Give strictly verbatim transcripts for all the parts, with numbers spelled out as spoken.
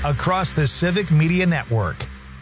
across the Civic Media Network.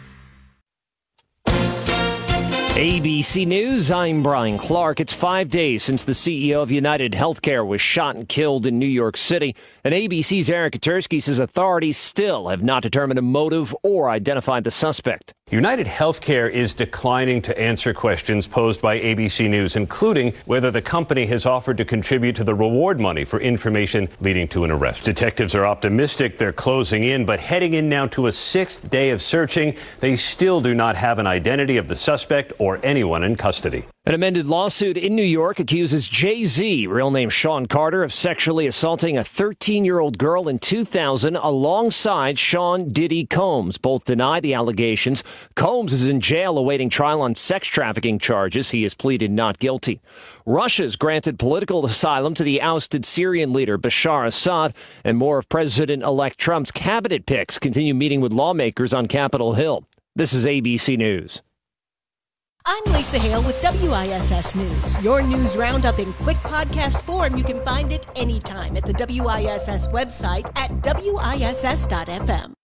A B C News, I'm Brian Clark. It's five days since the C E O of United Healthcare was shot and killed in New York City. And A B C's Eric Katursky says authorities still have not determined a motive or identified the suspect. United Healthcare is declining to answer questions posed by A B C News, including whether the company has offered to contribute to the reward money for information leading to an arrest. Detectives are optimistic they're closing in, but heading in now to a sixth day of searching, they still do not have an identity of the suspect or anyone in custody. An amended lawsuit in New York accuses Jay-Z, real name Sean Carter, of sexually assaulting a thirteen-year-old girl in two thousand alongside Sean Diddy Combs. Both deny the allegations. Combs is in jail awaiting trial on sex trafficking charges. He has pleaded not guilty. Russia's granted political asylum to the ousted Syrian leader Bashar Assad, and more of President-elect Trump's cabinet picks continue meeting with lawmakers on Capitol Hill. This is A B C News. I'm Lisa Hale with W I S S News. Your news roundup in quick podcast form. You can find it anytime at the W I S S website at W I S S dot F M.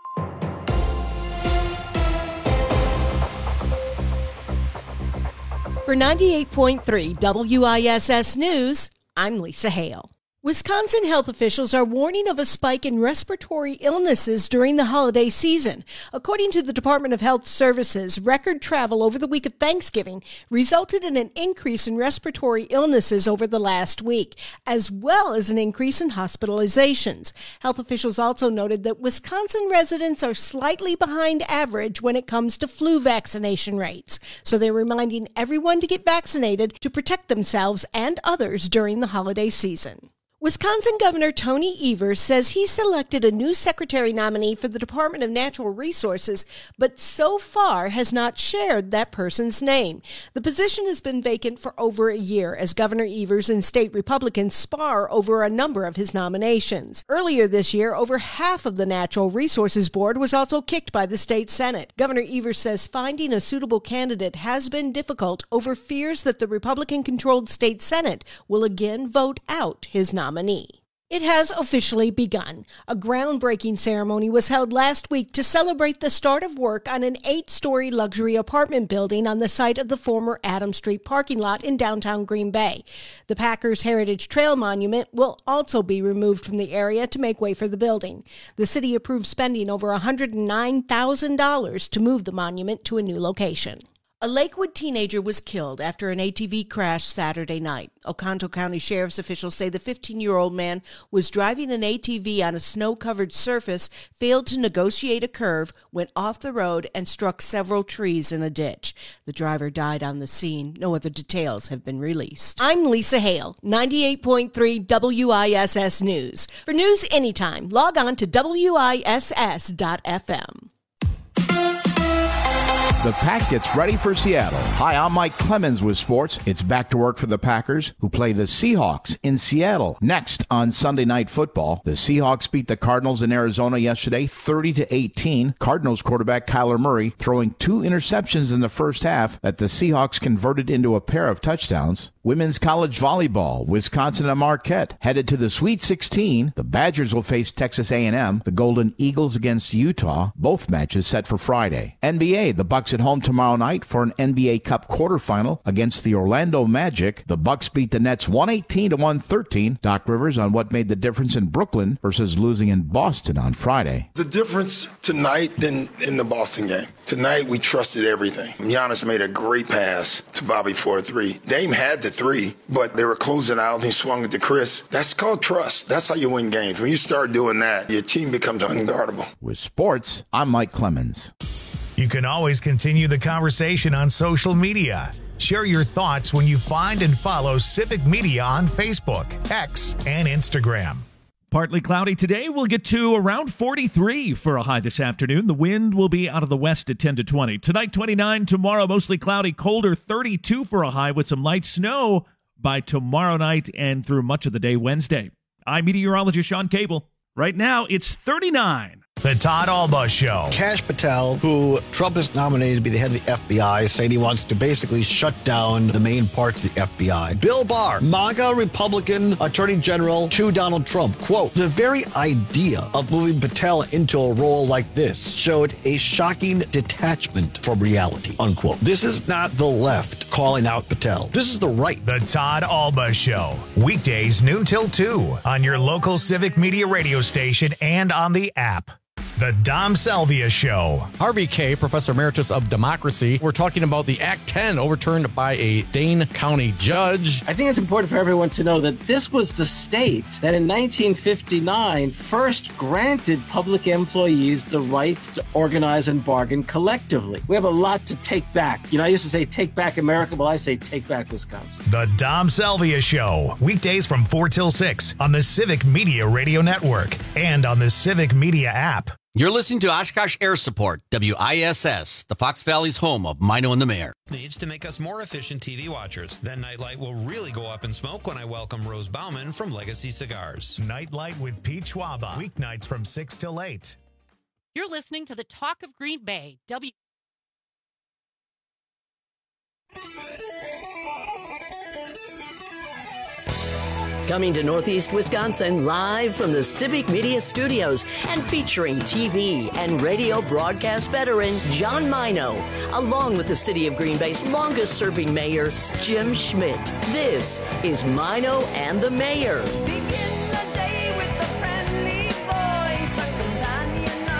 For ninety-eight point three W I S S News, I'm Lisa Hale. Wisconsin health officials are warning of a spike in respiratory illnesses during the holiday season. According to the Department of Health Services, record travel over the week of Thanksgiving resulted in an increase in respiratory illnesses over the last week, as well as an increase in hospitalizations. Health officials also noted that Wisconsin residents are slightly behind average when it comes to flu vaccination rates. So they're reminding everyone to get vaccinated to protect themselves and others during the holiday season. Wisconsin Governor Tony Evers says he selected a new secretary nominee for the Department of Natural Resources, but so far has not shared that person's name. The position has been vacant for over a year as Governor Evers and state Republicans spar over a number of his nominations. Earlier this year, over half of the Natural Resources Board was also kicked by the state Senate. Governor Evers says finding a suitable candidate has been difficult over fears that the Republican-controlled state Senate will again vote out his nomination. Nominee. It has officially begun. A groundbreaking ceremony was held last week to celebrate the start of work on an eight-story luxury apartment building on the site of the former Adams Street parking lot in downtown Green Bay. The Packers Heritage Trail Monument will also be removed from the area to make way for the building. The city approved spending over one hundred nine thousand dollars to move the monument to a new location. A Lakewood teenager was killed after an A T V crashed Saturday night. Oconto County Sheriff's officials say the fifteen-year-old man was driving an A T V on a snow-covered surface, failed to negotiate a curve, went off the road, and struck several trees in a ditch. The driver died on the scene. No other details have been released. I'm Lisa Hale, ninety-eight point three W I S S News. For news anytime, log on to W I S S dot F M. The Pack gets ready for Seattle. Hi, I'm Mike Clemens with sports. It's back to work for the Packers, who play the Seahawks in Seattle. Next on Sunday Night Football, the Seahawks beat the Cardinals in Arizona yesterday, thirty to eighteen. Cardinals quarterback Kyler Murray throwing two interceptions in the first half that the Seahawks converted into a pair of touchdowns. Women's college volleyball, Wisconsin and Marquette headed to the Sweet sixteen. The Badgers will face Texas A and M. The Golden Eagles against Utah. Both matches set for Friday. N B A, the Bucks at home tomorrow night for an N B A Cup quarterfinal against the Orlando Magic. The Bucks beat the Nets one eighteen to one thirteen. Doc Rivers on what made the difference in Brooklyn versus losing in Boston on Friday. The difference tonight than in the Boston game. Tonight we trusted everything. Giannis made a great pass to Bobby for a three. Dame had the three, but they were closing out and he swung it to Chris. That's called trust. That's how you win games. When you start doing that, your team becomes unguardable. With sports, I'm Mike Clemens. You can always continue the conversation on social media. Share your thoughts when you find and follow Civic Media on Facebook, X, and Instagram. Partly cloudy today. We'll get to around forty-three for a high this afternoon. The wind will be out of the west at ten to twenty. Tonight, twenty-nine. Tomorrow, mostly cloudy, colder, thirty-two for a high with some light snow by tomorrow night and through much of the day Wednesday. I'm meteorologist Sean Cable. Right now, it's thirty-nine. The The Todd Alba Show. Kash Patel, who Trump has nominated to be the head of the F B I, saying he wants to basically shut down the main parts of the F B I. Bill Barr, MAGA Republican Attorney General to Donald Trump. Quote, the very idea of moving Patel into a role like this showed a shocking detachment from reality, unquote. This is not the left calling out Patel. This is the right. The Todd Alba Show. Weekdays noon till two on your local Civic Media radio station and on the app. The Dom Salvia Show. Harvey Kaye, Professor Emeritus of Democracy. We're talking about the Act ten overturned by a Dane County judge. I think it's important for everyone to know that this was the state that in nineteen fifty-nine first granted public employees the right to organize and bargain collectively. We have a lot to take back. You know, I used to say take back America. Well, I say take back Wisconsin. The Dom Salvia Show. Weekdays from four till six on the Civic Media Radio Network and on the Civic Media app. You're listening to Oshkosh Air Support, W I S S, the Fox Valley's home of Mino and the Mayor. Needs to make us more efficient T V watchers. Then Nightlight will really go up in smoke when I welcome Rose Bauman from Legacy Cigars. Nightlight with Pete Schwaba. Weeknights from six till eight. You're listening to the Talk of Green Bay. W. Coming to Northeast Wisconsin live from the Civic Media Studios and featuring T V and radio broadcast veteran John Mino, along with the City of Green Bay's longest-serving mayor, Jim Schmidt. This is Mino and the Mayor. Begin the day with a friendly voice, a companion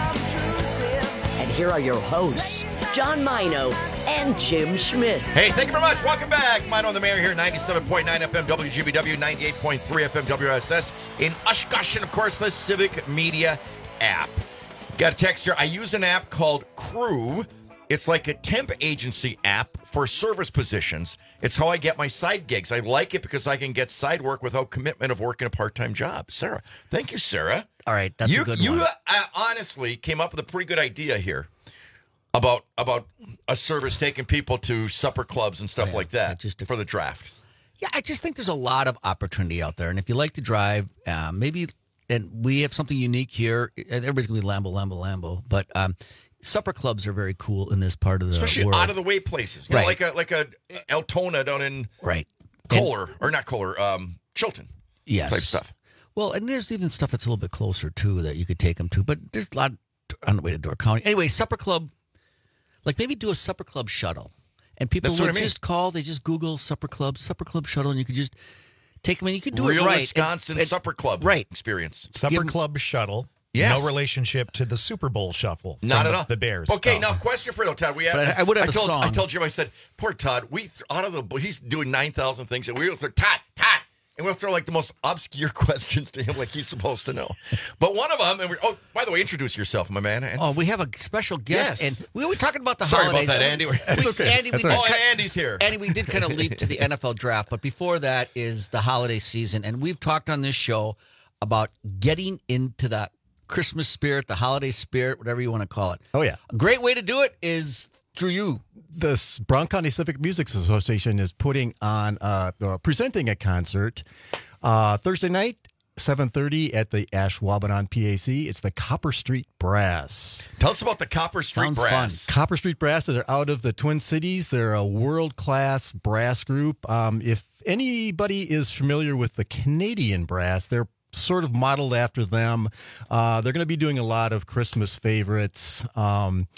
unobtrusive. And here are your hosts, John Mino and Jim Schmidt. Hey, thank you very much. Welcome back. Mino and the Mayor here, ninety-seven point nine F M W G B W, ninety-eight point three F M W S S in Oshkosh, and of course the Civic Media app. Got a text here. I use an app called Crew. It's like a temp agency app for service positions. It's how I get my side gigs. I like it because I can get side work without commitment of working a part-time job. Sarah, thank you, Sarah. All right, that's you, a good you, one. You uh, honestly came up with a pretty good idea here. About about a service taking people to supper clubs and stuff Oh, yeah. like that Just to- for the draft. Yeah, I just think there's a lot of opportunity out there. And if you like to drive, uh, maybe, and we have something unique here. Everybody's going to be Lambo, Lambo, Lambo. But um, supper clubs are very cool in this part of the Especially world. out of the way places. You Right. know, like a like a Eltona down in Right. Kohler, or not Kohler, um, Chilton. Yes. Type stuff. Well, and there's even stuff that's a little bit closer, too, that you could take them to. But there's a lot on the way to Door County. Anyway, supper club. Like maybe do a supper club shuttle. And people That's would what I mean. just call, they just Google supper club, supper club shuttle, and you could just take them and you could do Real it right. Wisconsin And- and- supper club right. experience. Supper Give 'em- Club Shuttle. Yes. No relationship to the Super Bowl Shuffle. from Not at the, all. The Bears. Okay, Oh. now question for you, Todd. We have, But I- I would have a told, song. I told Jim, I said, poor Todd, we th- out of the he's doing nine thousand things, and we will throw, Todd, Todd, and we'll throw like the most obscure questions to him like he's supposed to know. But one of them, and we're, oh, by the way, introduce yourself, my man. And, Oh, we have a special guest, Yes. and we were talking about the Sorry holidays. about that, Andy. That's We- okay. Andy, That's we all did right. kind- Oh, and Andy's here. Andy, we did kind of leap to the N F L draft, but before that is the holiday season, and we've talked on this show about getting into that Christmas spirit, the holiday spirit, whatever you want to call it. Oh, yeah. A great way to do it is through you. The S- Brown County Civic Music Association is putting on, uh, uh, presenting a concert uh, Thursday night, seven thirty at the Ashwaubenon P A C. It's the Copper Street Brass. Tell us about the Copper Street Sounds Brass. Copper Street Brass is out of the Twin Cities. They're a world-class brass group. Um, if anybody is familiar with the Canadian brass, they're sort of modeled after them. Uh, they're going to be doing a lot of Christmas favorites. Um,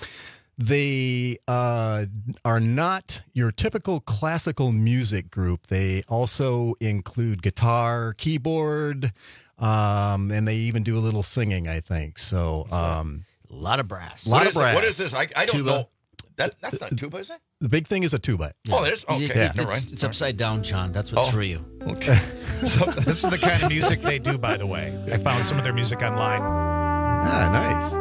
they uh, are not your typical classical music group. They also include guitar, keyboard, um, and they even do a little singing, I think. So um, A lot of brass. a lot What of is it? brass. What is this? I, I don't Tuba. know. That That's not tuba, is it? The big thing is a tuba. Oh, there's okay. Yeah. Never mind. It's, it's upside down, John. That's what Oh. threw you. Okay. So, This is the kind of music they do, by the way. I found some of their music online. Ah, nice.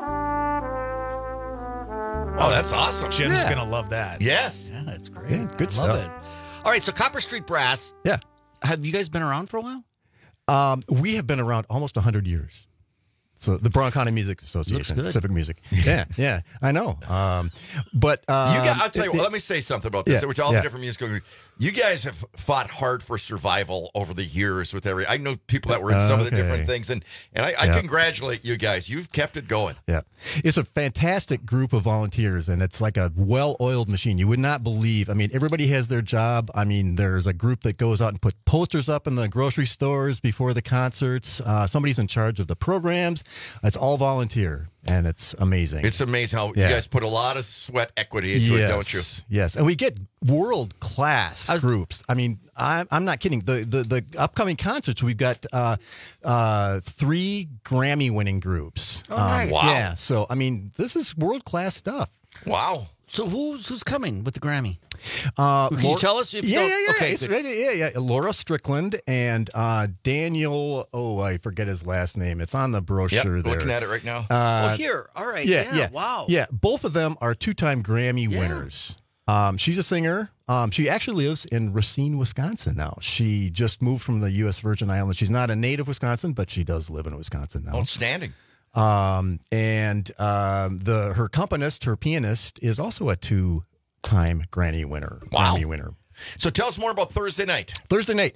oh, that's awesome. Jim's Yeah. going to love that. Yes. Yeah, that's great. Yeah, good Love stuff. it. All right, so Copper Street Brass. Yeah. Have you guys been around for a while? Um, we have been around almost one hundred years. So the Brown County Music Association, good. Civic Music. Yeah, yeah, I know. Um, but um, You got, I'll tell you it- what, let me say something about this, Yeah, which all yeah. the different musical groups. You guys have fought hard for survival over the years with every. I know people that were in some of the different Okay. things, and, and I, I Yeah. congratulate you guys. You've kept it going. Yeah. It's a fantastic group of volunteers, and it's like a well-oiled machine. You would not believe. I mean, everybody has their job. I mean, there's a group that goes out and put posters up in the grocery stores before the concerts. Uh, somebody's in charge of the programs. It's all volunteer, and it's amazing. It's amazing how Yeah. you guys put a lot of sweat equity into yes. it, don't you? Yes, and we get world-class groups. I mean, I'm, I'm not kidding. The, the the upcoming concerts, we've got uh, uh, three Grammy-winning groups. Oh, nice. Wow. Yeah, so, I mean, this is world-class stuff. Wow. So who's who's coming with the Grammy? Uh, Can you tell us if you yeah, don't- yeah, yeah. okay, It's good. ready- yeah, yeah. Laura Strickland and uh, Daniel. Oh, I forget his last name. It's on the brochure Yep, there. looking at it right now. Uh, oh, here. All right. yeah, Yeah. yeah, Wow. Yeah, both of them are two-time Grammy winners. Um, she's a singer. Um, she actually lives in Racine, Wisconsin now. She just moved from the U S Virgin Islands. She's not a native Wisconsin, but she does live in Wisconsin now. Outstanding. Um, and um, the her accompanist, her pianist, is also a two-time Grammy winner. Wow. Grammy winner. So tell us more about Thursday night. Thursday night.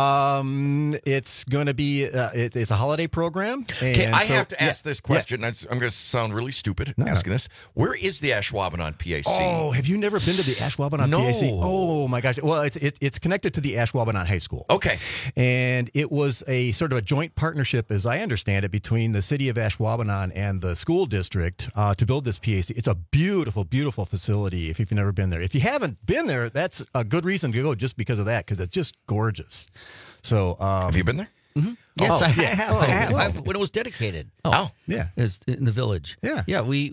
Um, it's going to be uh, it, it's a holiday program. Okay, and I so- have to yeah, ask this question. That's- I'm going to sound really stupid No. asking this. Where is the Ashwaubenon P A C? Oh, have you never been to the Ashwaubenon No. P A C? Oh my gosh! Well, it's it, it's connected to the Ashwaubenon High School. Okay, and it was a sort of a joint partnership, as I understand it, between the city of Ashwaubenon and the school district uh, to build this P A C. It's a beautiful, beautiful facility. If you've never been there, if you haven't been there, that's a good reason to go, just because of that, because it's just gorgeous. So, um, have you been there? Mm-hmm. Yes, Oh, I yeah. have. Oh, I have. wow. I- when it was dedicated. Oh, yeah, is in the village. Yeah, yeah. We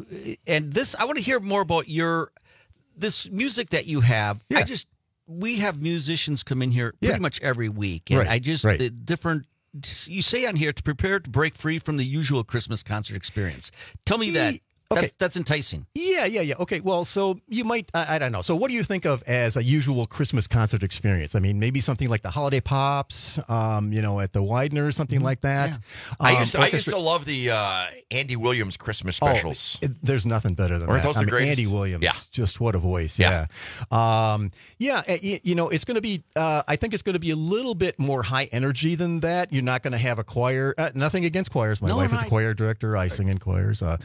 and this. I want to hear more about your this music that you have. I just we have musicians come in here pretty Yeah. much every week, and Right, I just right. the different. You say on here to prepare to break free from the usual Christmas concert experience. Tell me that. okay. That's, that's enticing. Yeah, yeah, yeah. Okay, well, so you might, I, I don't know. So what do you think of as a usual Christmas concert experience? I mean, maybe something like the Holiday Pops, um, you know, at the Widener, something like that. I Um, used to, I used orchestra- to love the uh, Andy Williams Christmas Oh, specials. it- there's nothing better than Aren't that. those I the mean, greatest? Andy Williams, Yeah. just what a voice. Yeah. Yeah, um, yeah. uh, y- You know, it's going to be. Uh, I think it's going to be a little bit more high energy than that. You're not going to have a choir. Uh, nothing against choirs. My No, wife is a right. choir director. I sing in choirs. Uh,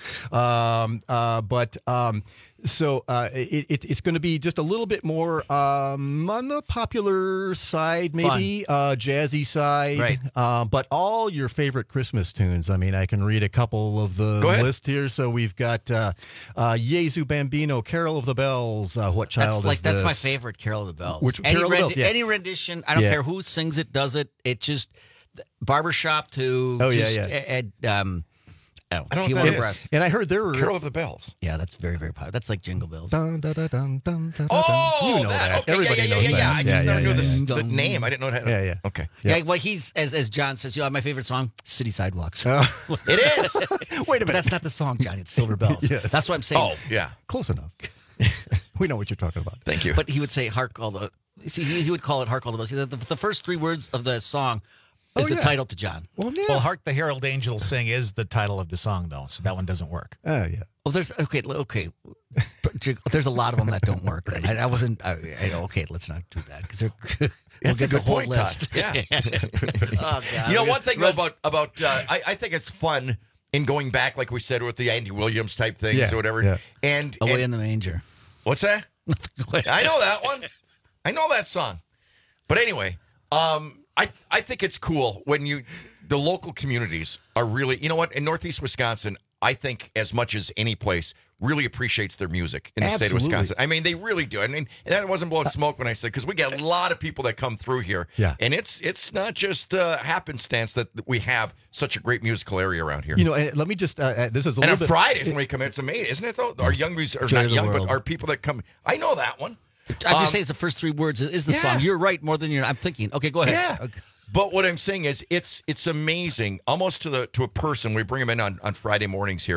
um, uh, but um, so uh, it, it, it's going to be just a little bit more um, on the popular side, maybe uh, jazzy side. Right. Uh, but all your favorite Christmas tunes. I mean, I can read a couple of the Go ahead. list here. So we've got uh, uh, Jesu Bambino, Carol of the Bells. Uh, what child That's like is that's this? my favorite, Carol of the Bells. Which- any, Carol of the Bells, yeah. any rendition, I don't Yeah. care who sings it, does it. It just barbershop to Oh, yeah, just, yeah. Ed, um, oh, I don't know She what Won that Breath. is. And I heard there were. Carol of the Bells. Yeah, that's very very popular. That's like Jingle Bells. Dun, dun, dun, dun, dun, dun, Oh, dun. you know that. Okay, Everybody yeah, yeah, knows yeah, yeah, that. I just yeah, never yeah, knew yeah, the, yeah. the name. I didn't know how to. Yeah, yeah. Okay. Yeah. well, he's as as John says. You know, my favorite song, City Sidewalks. Uh, It is. wait a But minute. that's not the song, Johnny. It's Silver Bells. Yes. That's what I'm saying. Oh, yeah. Close enough. We know what you're talking about. Thank you. But he would say, "Hark all the." See, he, he would call it "Hark all the bells." The, the, the first three words of the song is Oh, the yeah. title to John. Well, yeah. Well, Hark the Herald Angels Sing is the title of the song, though, so that one doesn't work. Oh, yeah. Well, there's okay, okay. There's a lot of them that don't work. Then. I, I wasn't. I, I, okay, let's not do that because we'll That's get a good the whole point, list. Todd. Yeah. Oh, God. You know, one thing though, Rest- about about uh, I, I think it's fun in going back, like we said, with the Andy Williams type things Yeah, or whatever. yeah. And, Away and in the Manger. what's that? I know that one. I know that song. But anyway, um, I I think it's cool when you the local communities are really, you know what, in Northeast Wisconsin, I think as much as any place really appreciates their music in the state of Absolutely. Wisconsin. I mean, they really do. I mean, and that wasn't blowing smoke when I said, because we get a lot of people that come through here. Yeah. And it's it's not just uh, happenstance that we have such a great musical area around here. You know, and let me just. Uh, uh, this is a and little on bit. Fridays when we come in, it's amazing, isn't it? Though our young music, or Joy not of the young, but world. our people that come. I know that one. I'm Um, just saying it's the first three words is the yeah. song. You're right more than you're. I'm thinking. Okay, go ahead. Yeah. Okay. But what I'm saying is, it's it's amazing, almost to the to a person. We bring them in on, on Friday mornings here.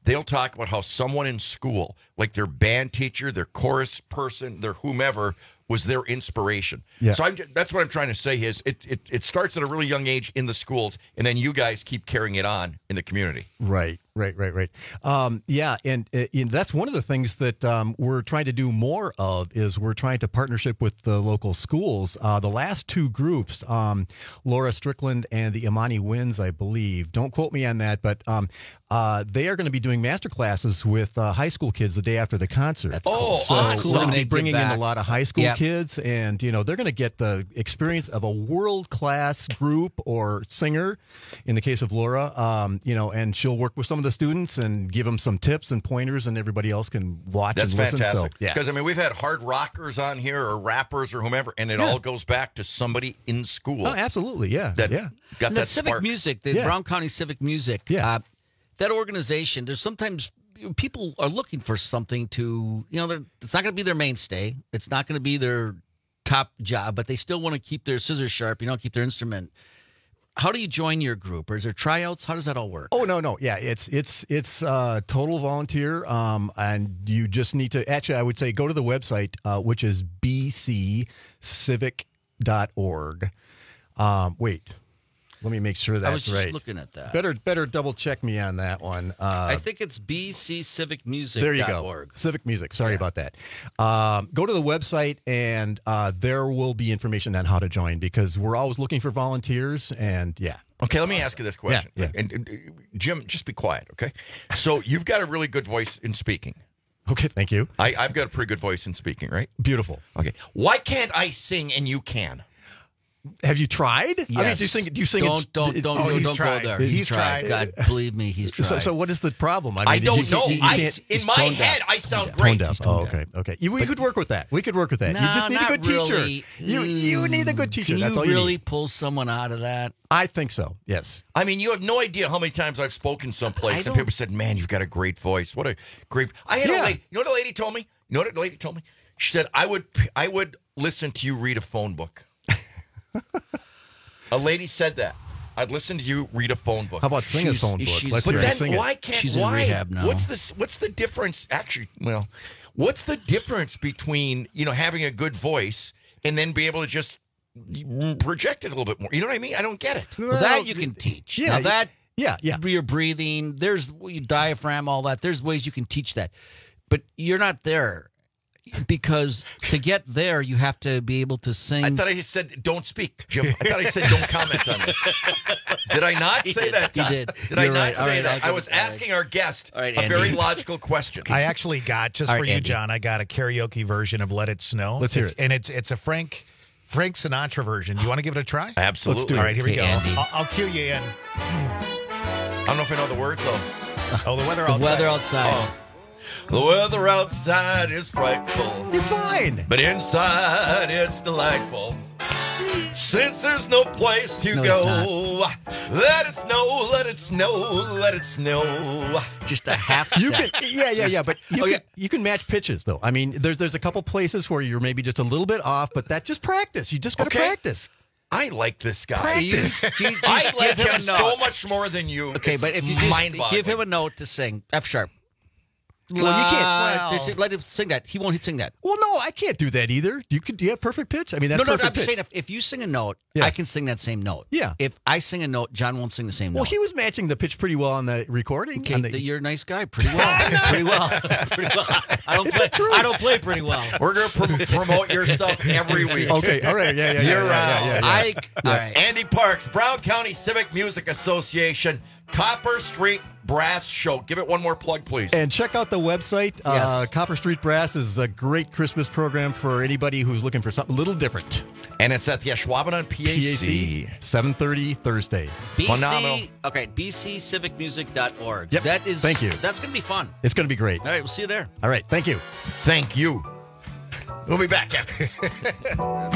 they'll talk about how someone in school, like their band teacher, their chorus person, their whomever, was their inspiration. Yeah. So I'm, that's what I'm trying to say is it, it it starts at a really young age in the schools, and then you guys keep carrying it on in the community. Right, right, right, right. Um, yeah, and, uh, and that's one of the things that um, we're trying to do more of is we're trying to partnership with the local schools. Uh, the last two groups, um, Laura Strickland and the Imani Winds, I believe. Don't quote me on that, but um, uh, they are going to be doing master classes with uh, high school kids the day after the concert. That's Oh, cool. So awesome. we're going to be Give bringing in back. a lot of high school Yep. kids, and you know they're going to get the experience of a world class group or singer. In the case of Laura, um, you know, and she'll work with some of the students and give them some tips and pointers, and everybody else can watch That's and listen. fantastic. So, yeah, Because, I mean, we've had hard rockers on here or rappers or whomever, and it Yeah. all goes back to somebody in school. oh, absolutely, yeah, that yeah. got And that that civic spark. music, the Yeah. Brown County Civic Music, Yeah. uh, that organization, there's sometimes people are looking for something to, you know, they're- it's not going to be their mainstay. It's not going to be their top job, but they still want to keep their scissors sharp, you know, keep their instrument. How do you join your group? Or is there tryouts? How does that all work? Oh no, no, yeah, it's it's it's uh, total volunteer, um, and you just need to. Actually, I would say go to the website, uh, which is b c civic dot org. Um, wait, let me make sure that's I was just right. looking at that. Better better double check me on that one. Uh, I think it's b c civic music There you dot go. org. Civic Music. Sorry about that. Um, go to the website, and uh, there will be information on how to join because we're always looking for volunteers. And yeah. Okay, let me ask you this question. Yeah, yeah. And, and, uh, Jim, just be quiet, okay? So you've got a really good voice in speaking. Okay, thank you. I, I've got a pretty good voice in speaking, right? Beautiful. Okay. Why can't I sing and you can? Have you tried? I mean, Yes. do you sing? Do you sing? Don't it- don't don't, Oh, don't, he's don't go tried. there. He's tried. God, believe me, he's tried. So, so what is the problem? I, mean, don't you- know. you- you I, can't- in he's my tone head, deaf. I sound Tone great. deaf. Oh, okay, okay. You, we could work with that. We could work with that. you No, just need a not good really. teacher. You you need a good teacher. Can That's you all you really need. pull someone out of that? I think so. Yes. I mean, you have no idea how many times I've spoken someplace I and don't- people said, "Man, you've got a great voice. What a great." I had Yeah. a lady. You know what the lady told me? You know what the lady told me? She said, "I would, I would listen to you read a phone book." A lady said that. I'd listen to you read a phone book. How about sing a She's- phone book? she's- Let's But hear her then, sing it. why can't She's in why? rehab now. What's this? What's the difference? Actually, well, what's the difference between you know having a good voice and then be able to just project it a little bit more? You know what I mean? I don't get it. Well, that you can teach. Yeah, Now that yeah, yeah. your breathing, there's your diaphragm, all that. There's ways you can teach that, but you're not there because to get there, you have to be able to sing. I thought I said don't speak, Jim. I thought I said don't comment on this. Did I not He say did. that? He Todd? did. Did I You're not right. All say right, that? I'll I give was it- all right. asking our guest All right, a very Andy. logical question. I actually got just All for right, you, Andy. John. I got a karaoke version of "Let It Snow." Let's hear It's- it. and it's it's a Frank Frank Sinatra version. You want to give it a try? Absolutely. Let's do it. All right, here we Okay, go. Andy. I'll, I'll cue you in. I don't know if I know the words though. Oh, the weather the outside. weather outside. Oh. The weather outside is frightful, You're fine. but inside it's delightful. Since there's no place to No, go, let it snow, let it snow, let it snow. Just a half step. You can, yeah, yeah, yeah, but you, Oh, can, yeah. you can match pitches though. I mean, there's there's a couple places where you're maybe just a little bit off, but that's just practice. You just got to Okay. practice. I like this guy. You, you just I like give him him a note. so much more than you. Okay, It's but if you just mind-boggling. give him a note to sing F sharp. Well, you can't- Uh, well- just let him sing that. He won't sing that. Well, no, I can't do that either. You could. Do you have perfect pitch? I mean, that's no, no, no. perfect I'm pitch. saying if, if you sing a note, Yeah. I can sing that same note. Yeah. If I sing a note, John won't sing the same Well, note. he was matching the pitch pretty well on the recording. Okay, on the- th- you're a nice guy. Pretty well. pretty well. Pretty well. I don't It's play. the truth. I don't play pretty well. We're going to prom- promote your stuff every week. Okay, all right, yeah, yeah, yeah. You're yeah, out. yeah, yeah, yeah. I. All right. Andy Parks, Brown County Civic Music Association, Copper Street Brass Show. Give it one more plug, please. And check out the website. Uh, Yes. Copper Street Brass is a great Christmas program for anybody who's looking for something a little different. And it's at the Ashwaubenon P A C. seven thirty Thursday. B C, Phenomenal. Okay, b c civic music dot org. Yep. That is. Thank you. That's going to be fun. It's going to be great. All right, we'll see you there. All right, thank you. Thank you. We'll be back after this.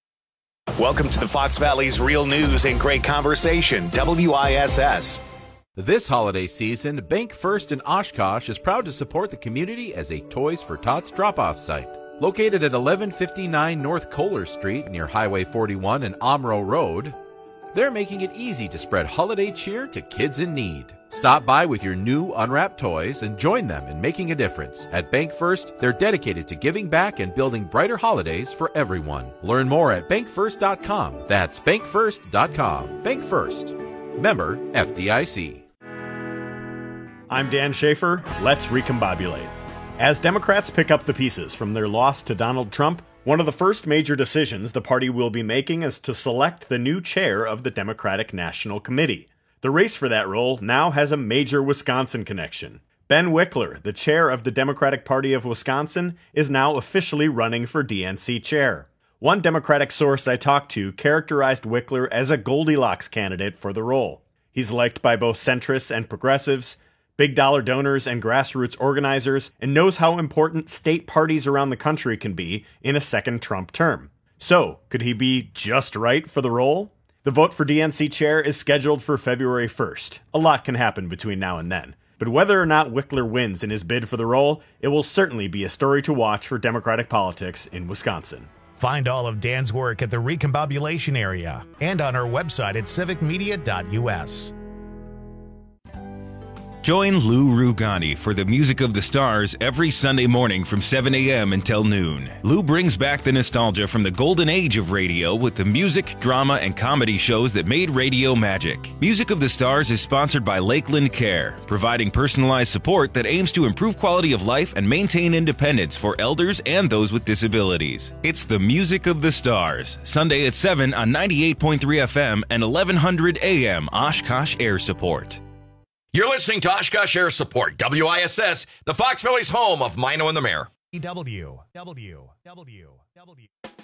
Welcome to the Fox Valley's Real News and Great Conversation, W I S S. This holiday season, Bank First in Oshkosh is proud to support the community as a Toys for Tots drop-off site. Located at eleven fifty-nine North Kohler Street near Highway forty-one and Omro Road, they're making it easy to spread holiday cheer to kids in need. Stop by with your new unwrapped toys and join them in making a difference. At Bank First, they're dedicated to giving back and building brighter holidays for everyone. Learn more at bank first dot com. That's bank first dot com. Bank First. Member F D I C. I'm Dan Schaefer. Let's recombobulate. As Democrats pick up the pieces from their loss to Donald Trump, one of the first major decisions the party will be making is to select the new chair of the Democratic National Committee. The race for that role now has a major Wisconsin connection. Ben Wickler, the chair of the Democratic Party of Wisconsin, is now officially running for D N C chair. One Democratic source I talked to characterized Wickler as a Goldilocks candidate for the role. He's liked by both centrists and progressives, big dollar donors and grassroots organizers, and knows how important state parties around the country can be in a second Trump term. So, could he be just right for the role? The vote for D N C chair is scheduled for February first. A lot can happen between now and then. But whether or not Wickler wins in his bid for the role, it will certainly be a story to watch for Democratic politics in Wisconsin. Find all of Dan's work at the Recombobulation area and on our website at civic media dot u s. Join Lou Rugani for the Music of the Stars every Sunday morning from seven a.m. until noon. Lou brings back the nostalgia from the golden age of radio with the music, drama, and comedy shows that made radio magic. Music of the Stars is sponsored by Lakeland Care, providing personalized support that aims to improve quality of life and maintain independence for elders and those with disabilities. It's the Music of the Stars, Sunday at seven on ninety-eight point three F M and eleven hundred A M Oshkosh Air Support. You're listening to Oshkosh Air Support, W I S S, the Fox Valley's home of Mino and the Mayor. W, W, W, W.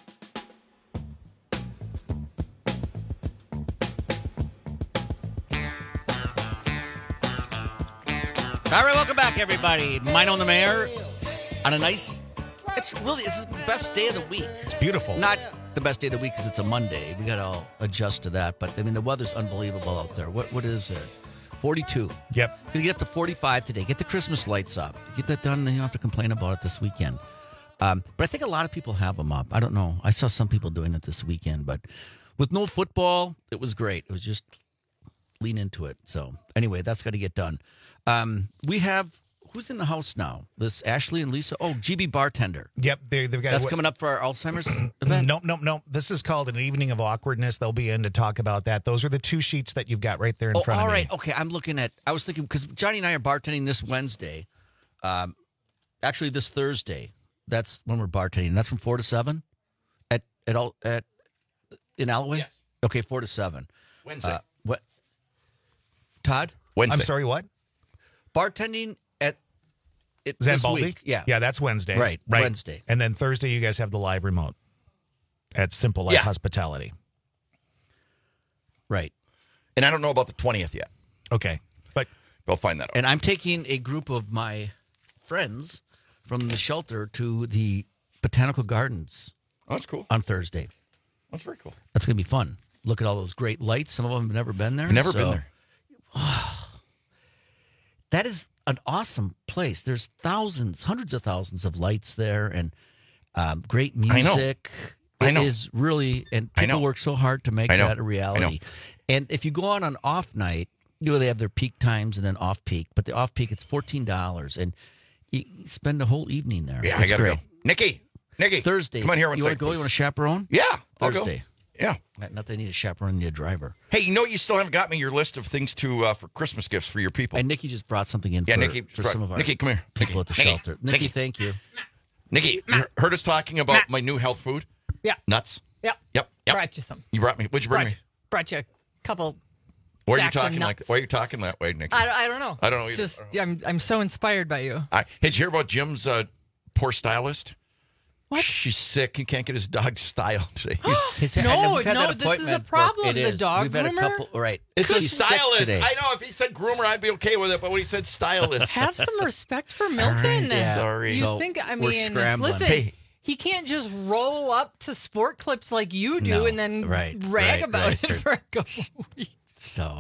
All right, welcome back, everybody. Mino and the Mayor on a nice, it's really, it's the best day of the week. It's beautiful. Not the best day of the week because it's a Monday. We got to all adjust to that. But, I mean, the weather's unbelievable out there. What What is it? forty-two. Yep. Going to get up to forty-five today. Get the Christmas lights up. Get that done, then you don't have to complain about it this weekend. Um, but I think a lot of people have them up. I don't know. I saw some people doing it this weekend. But with no football, it was great. It was just lean into it. So anyway, that's got to get done. Um, we have, who's in the house now? This Ashley and Lisa? Oh, G B Bartender. Yep. They, they've got That's what, coming up for our Alzheimer's event? Nope, nope, nope. This is called an evening of awkwardness. They'll be in to talk about that. Those are the two sheets that you've got right there in Oh, front all of right. me. Okay, I'm looking at, I was thinking, because Johnny and I are bartending this Wednesday. Um, actually, this Thursday. That's when we're bartending. That's from four to seven at at all at in Alloway? Yes. Okay, four to seven. Wednesday. Uh, what? Todd? Wednesday. I'm sorry, what? Bartending at it, Is that this Baldy? week. Yeah. Yeah, that's Wednesday. Right, right. Wednesday. And then Thursday, you guys have the live remote at Simple Life Yeah. Hospitality. Right. And I don't know about the twentieth yet. Okay. But we'll find that out. And I'm taking a group of my friends from the shelter to the Botanical Gardens. Oh, that's cool. On Thursday. That's very cool. That's going to be fun. Look at all those great lights. Some of them have never been there. I've never so- been there. That is an awesome place. There's thousands, hundreds of thousands of lights there and um, great I know. music. I It know. is really, and I people know. work so hard to make I know. that a I know. reality. And if you go on an off night, you know, they have their peak times and then off peak, but the off peak, it's fourteen dollars and you spend a whole evening there. Yeah, I It's gotta great. go. Nikki, Nikki. Thursday. Come on here one You want second, to go? You please. want a chaperone? Yeah, I'll go. Thursday. Yeah. Not that they need a chaperone, they need a driver. Hey, you know you still haven't got me your list of things to uh, for Christmas gifts for your people. And Nikki just brought something in Yeah, for, Nikki for brought- some of our Nikki, come here. people at the Nikki, shelter. Nikki, Nikki. thank you. Nikki, you heard us talking about my new health food? Yeah. Nuts. Yep. Yep. Yep. Brought you some. You brought me. What'd you bring Brought, me? brought you a couple. Why are you sacks of talking like? nuts. Why are you talking that way, Nikki? I, I don't know. I don't know either. Just yeah, I'm I'm so inspired by you. I, hey, did you hear about Jim's uh, poor stylist? What? She's sick. He can't get his dog styled today. His- No, and we've had no, that this is a appointment for- problem, it the is. dog We've had a groomer? couple, right. It's a He's sick stylist. today. I know. If he said groomer, I'd be okay with it. But when he said stylist, Have some respect for Milton. right, sorry. You So, think? I we're mean, scrambling. listen. Hey. He can't just roll up to sport clips like you do No, and then right, brag right, about right. it for a couple weeks. So,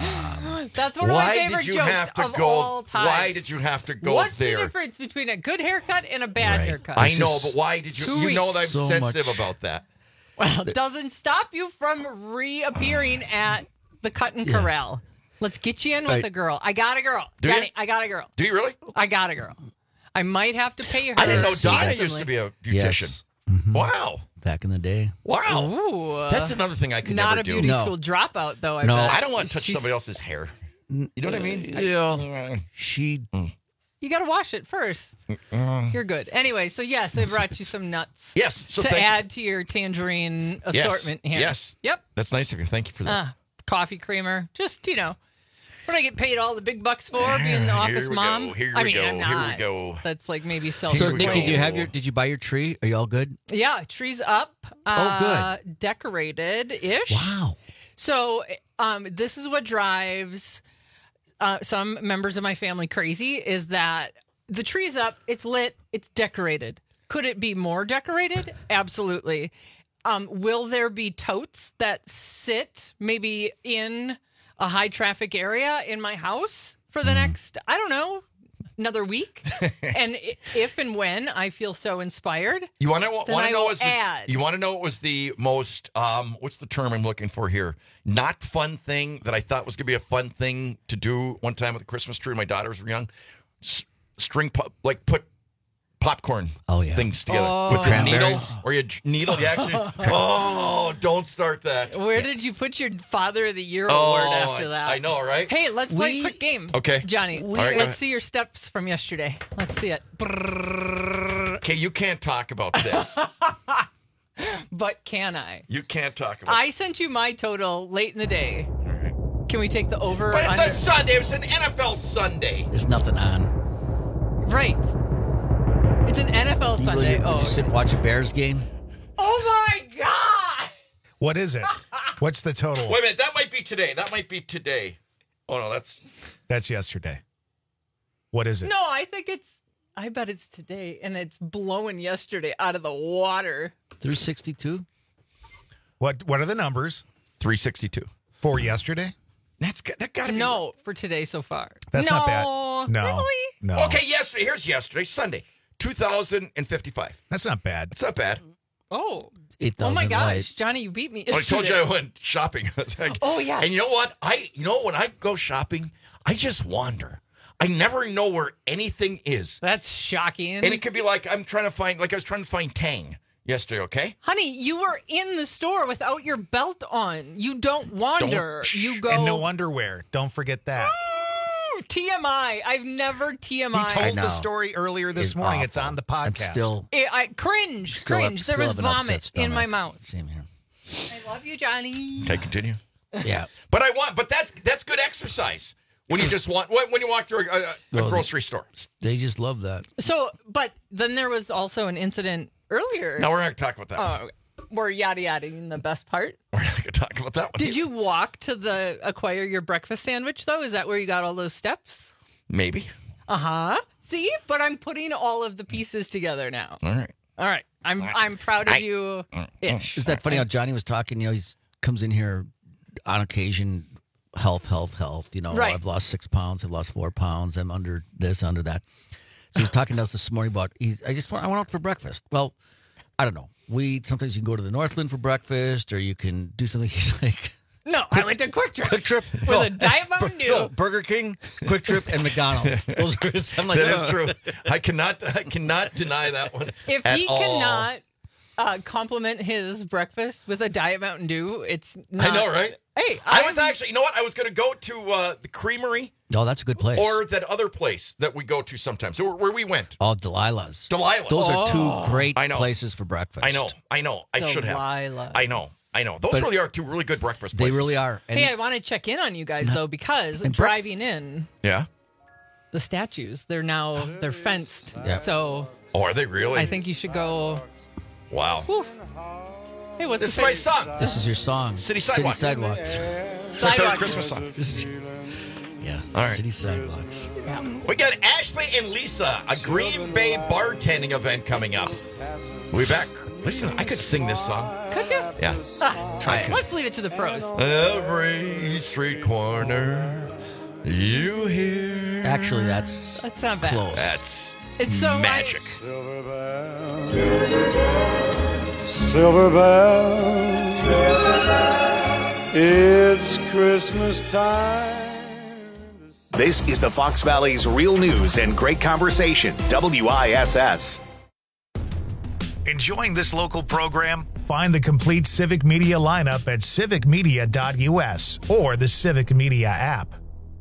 That's one of Why my favorite did you jokes have to of go? all time. Why did you have to go What's there? the difference between a good haircut and a bad Right. haircut? I know, but why did you? You know that I'm So sensitive much- about that. Well, it doesn't stop you from reappearing at the Cut and Corral. Let's get you in with Right. a girl. I got a girl. Do Johnny, you? I got a girl. Do you really? I got a girl. I might have to pay her. I didn't know Donna handsomely. used to be a beautician. Yes. Mm-hmm. Wow. Back in the day. Wow. Ooh. That's another thing I could Not never a do. beauty No. school dropout, though. I No. bet. I don't want to touch She's- somebody else's hair. You know what I mean? Yeah. She. You got to wash it first. You're good. Anyway, so yes, I brought you some nuts. Yes. So to thank you. add to your tangerine Yes. assortment here. Yes. Yep. That's nice of you. Thank you for that. Ah, coffee creamer. Just, you know, what I get paid all the big bucks for being the Here office we mom. go. Here I we mean, go. I'm Here we not. go. That's like maybe self. So, we Nikki, go. do you have your? Did you buy your tree? Are you all good? Yeah, tree's up. Oh, good. Uh, decorated ish. Wow. So, um, this is what drives uh, some members of my family crazy is that the tree's up, it's lit, it's decorated. Could it be more decorated? Absolutely. Um, will there be totes that sit maybe in a high traffic area in my house for the next, I don't know, another week? And i- if and when I feel so inspired, You want to then want I to know will what was the, add. you want to know what was the most um what's the term I'm looking for here? Not fun thing that I thought was going to be a fun thing to do one time with the Christmas tree when my daughters were young. S- string pop, like put popcorn Oh, yeah. things together Oh. with the needle Cranberries? or you needle you actually oh don't start that. Where did you put your Father of the Year Oh, award after I- that? I know, right? Hey, let's play We- a quick game. Okay. Johnny, All right, go let's ahead. see your steps from yesterday. Let's see it. Brrrr. Okay, you can't talk about this. But can I? You can't talk about. I sent you my total late in the day. Can we take the over? But it's under? a Sunday. It was an N F L Sunday. There's nothing on. Right. It's an N F L You Sunday. really- Oh, you sit and watch a Bears game. oh my God! What is it? What's the total? Wait a minute. That might be today. That might be today. Oh no, that's That's yesterday. What is it? No, I think it's. I bet it's today, and it's blowing yesterday out of the water. three sixty-two. What What are the numbers three sixty-two for yesterday? That's got- that got to be. No, for today so far. That's no, not bad. No, really? no. Okay, yesterday. Here's yesterday, Sunday, two thousand fifty-five. That's not bad. It's not bad. Oh, eight oh my thousand gosh, light. Johnny, you beat me. Oh, I told you I yesterday. went shopping. I was like- Oh, yes. And you know what? I you know when I go shopping, I just wander. I never know where anything is. That's shocking. And it could be like I'm trying to find, like I was trying to find Tang yesterday. Okay. Honey, you were in the store without your belt on. You don't wander. Don't- you go. And no underwear. Don't forget that. T M I. I've never T M I. He told know. the story earlier this It's morning. It's awful. on the I'm podcast. still. I, I cringe, Still up- cringe. there still was have an upset vomit in my stomach. mouth. Same here. I love you, Johnny. Okay, continue. Yeah. But I want. But that's that's good exercise when you just want when when you walk through a, a, a Well, grocery store. They just love that. So, but then there was also an incident earlier. Now we're not going to talk about that. Oh, we're yada yada in the best part. We're not going to talk about that one. Did you walk to the acquire your breakfast sandwich though? Is that where you got all those steps? Maybe. Uh huh. See, but I'm putting all of the pieces together now. All right. All right. I'm I'm proud of you. Ish. Is that funny how Johnny was talking? You know, he comes in here on occasion, health, health, health. You know, Right. I've lost six pounds. I've lost four pounds. I'm under this, under that. So he's talking to us this morning about. He's, I just want. I went out for breakfast. Well, I don't know. We sometimes you can go to the Northland for breakfast, or you can do something. He's like. No, I went to Quick Trip. Quick Trip with no, a Diet Mountain Dew. No, Burger King, Quick Trip, and McDonald's. Those are. I'm like, That is "Ugh." true. I cannot I cannot deny that one. If at he all. cannot uh, compliment his breakfast with a Diet Mountain Dew, it's not. I know, right? Hey, I I'm- was actually, you know what? I was going to go to uh, the Creamery Oh, that's a good place. or that other place that we go to sometimes. So where, where we went. Oh, Delilah's. Delilah. Those are Oh. two great I know. places for breakfast. I know. I know. I should have. Delilah. I know. I know. Those But- really are two really good breakfast They places. really are. And Hey, I want to check in on you guys though because and break- driving in Yeah. the statues, they're now they're fenced. Yeah. So Oh, are they really? I think you should go. Wow. Whew. Hey, what's This is the my favorite- song. This is your song. City Sidewalks. City Sidewalks. It's my favorite Sidewalk. Christmas song. This is- yeah. All right. City Sidewalks. We got Ashley and Lisa, a Green Bay bartending event coming up. We'll be back Listen, I could sing this song. Could you? Yeah. Ah, Try it. let's leave it to the pros. Every street corner you hear. Actually, that's That's not bad. close. That's It's so magic. Silver bells, it's Christmas time. This is the Fox Valley's Real News and Great Conversation, W I S S. Enjoying this local program? Find the complete Civic Media lineup at civic media dot U S or the Civic Media app.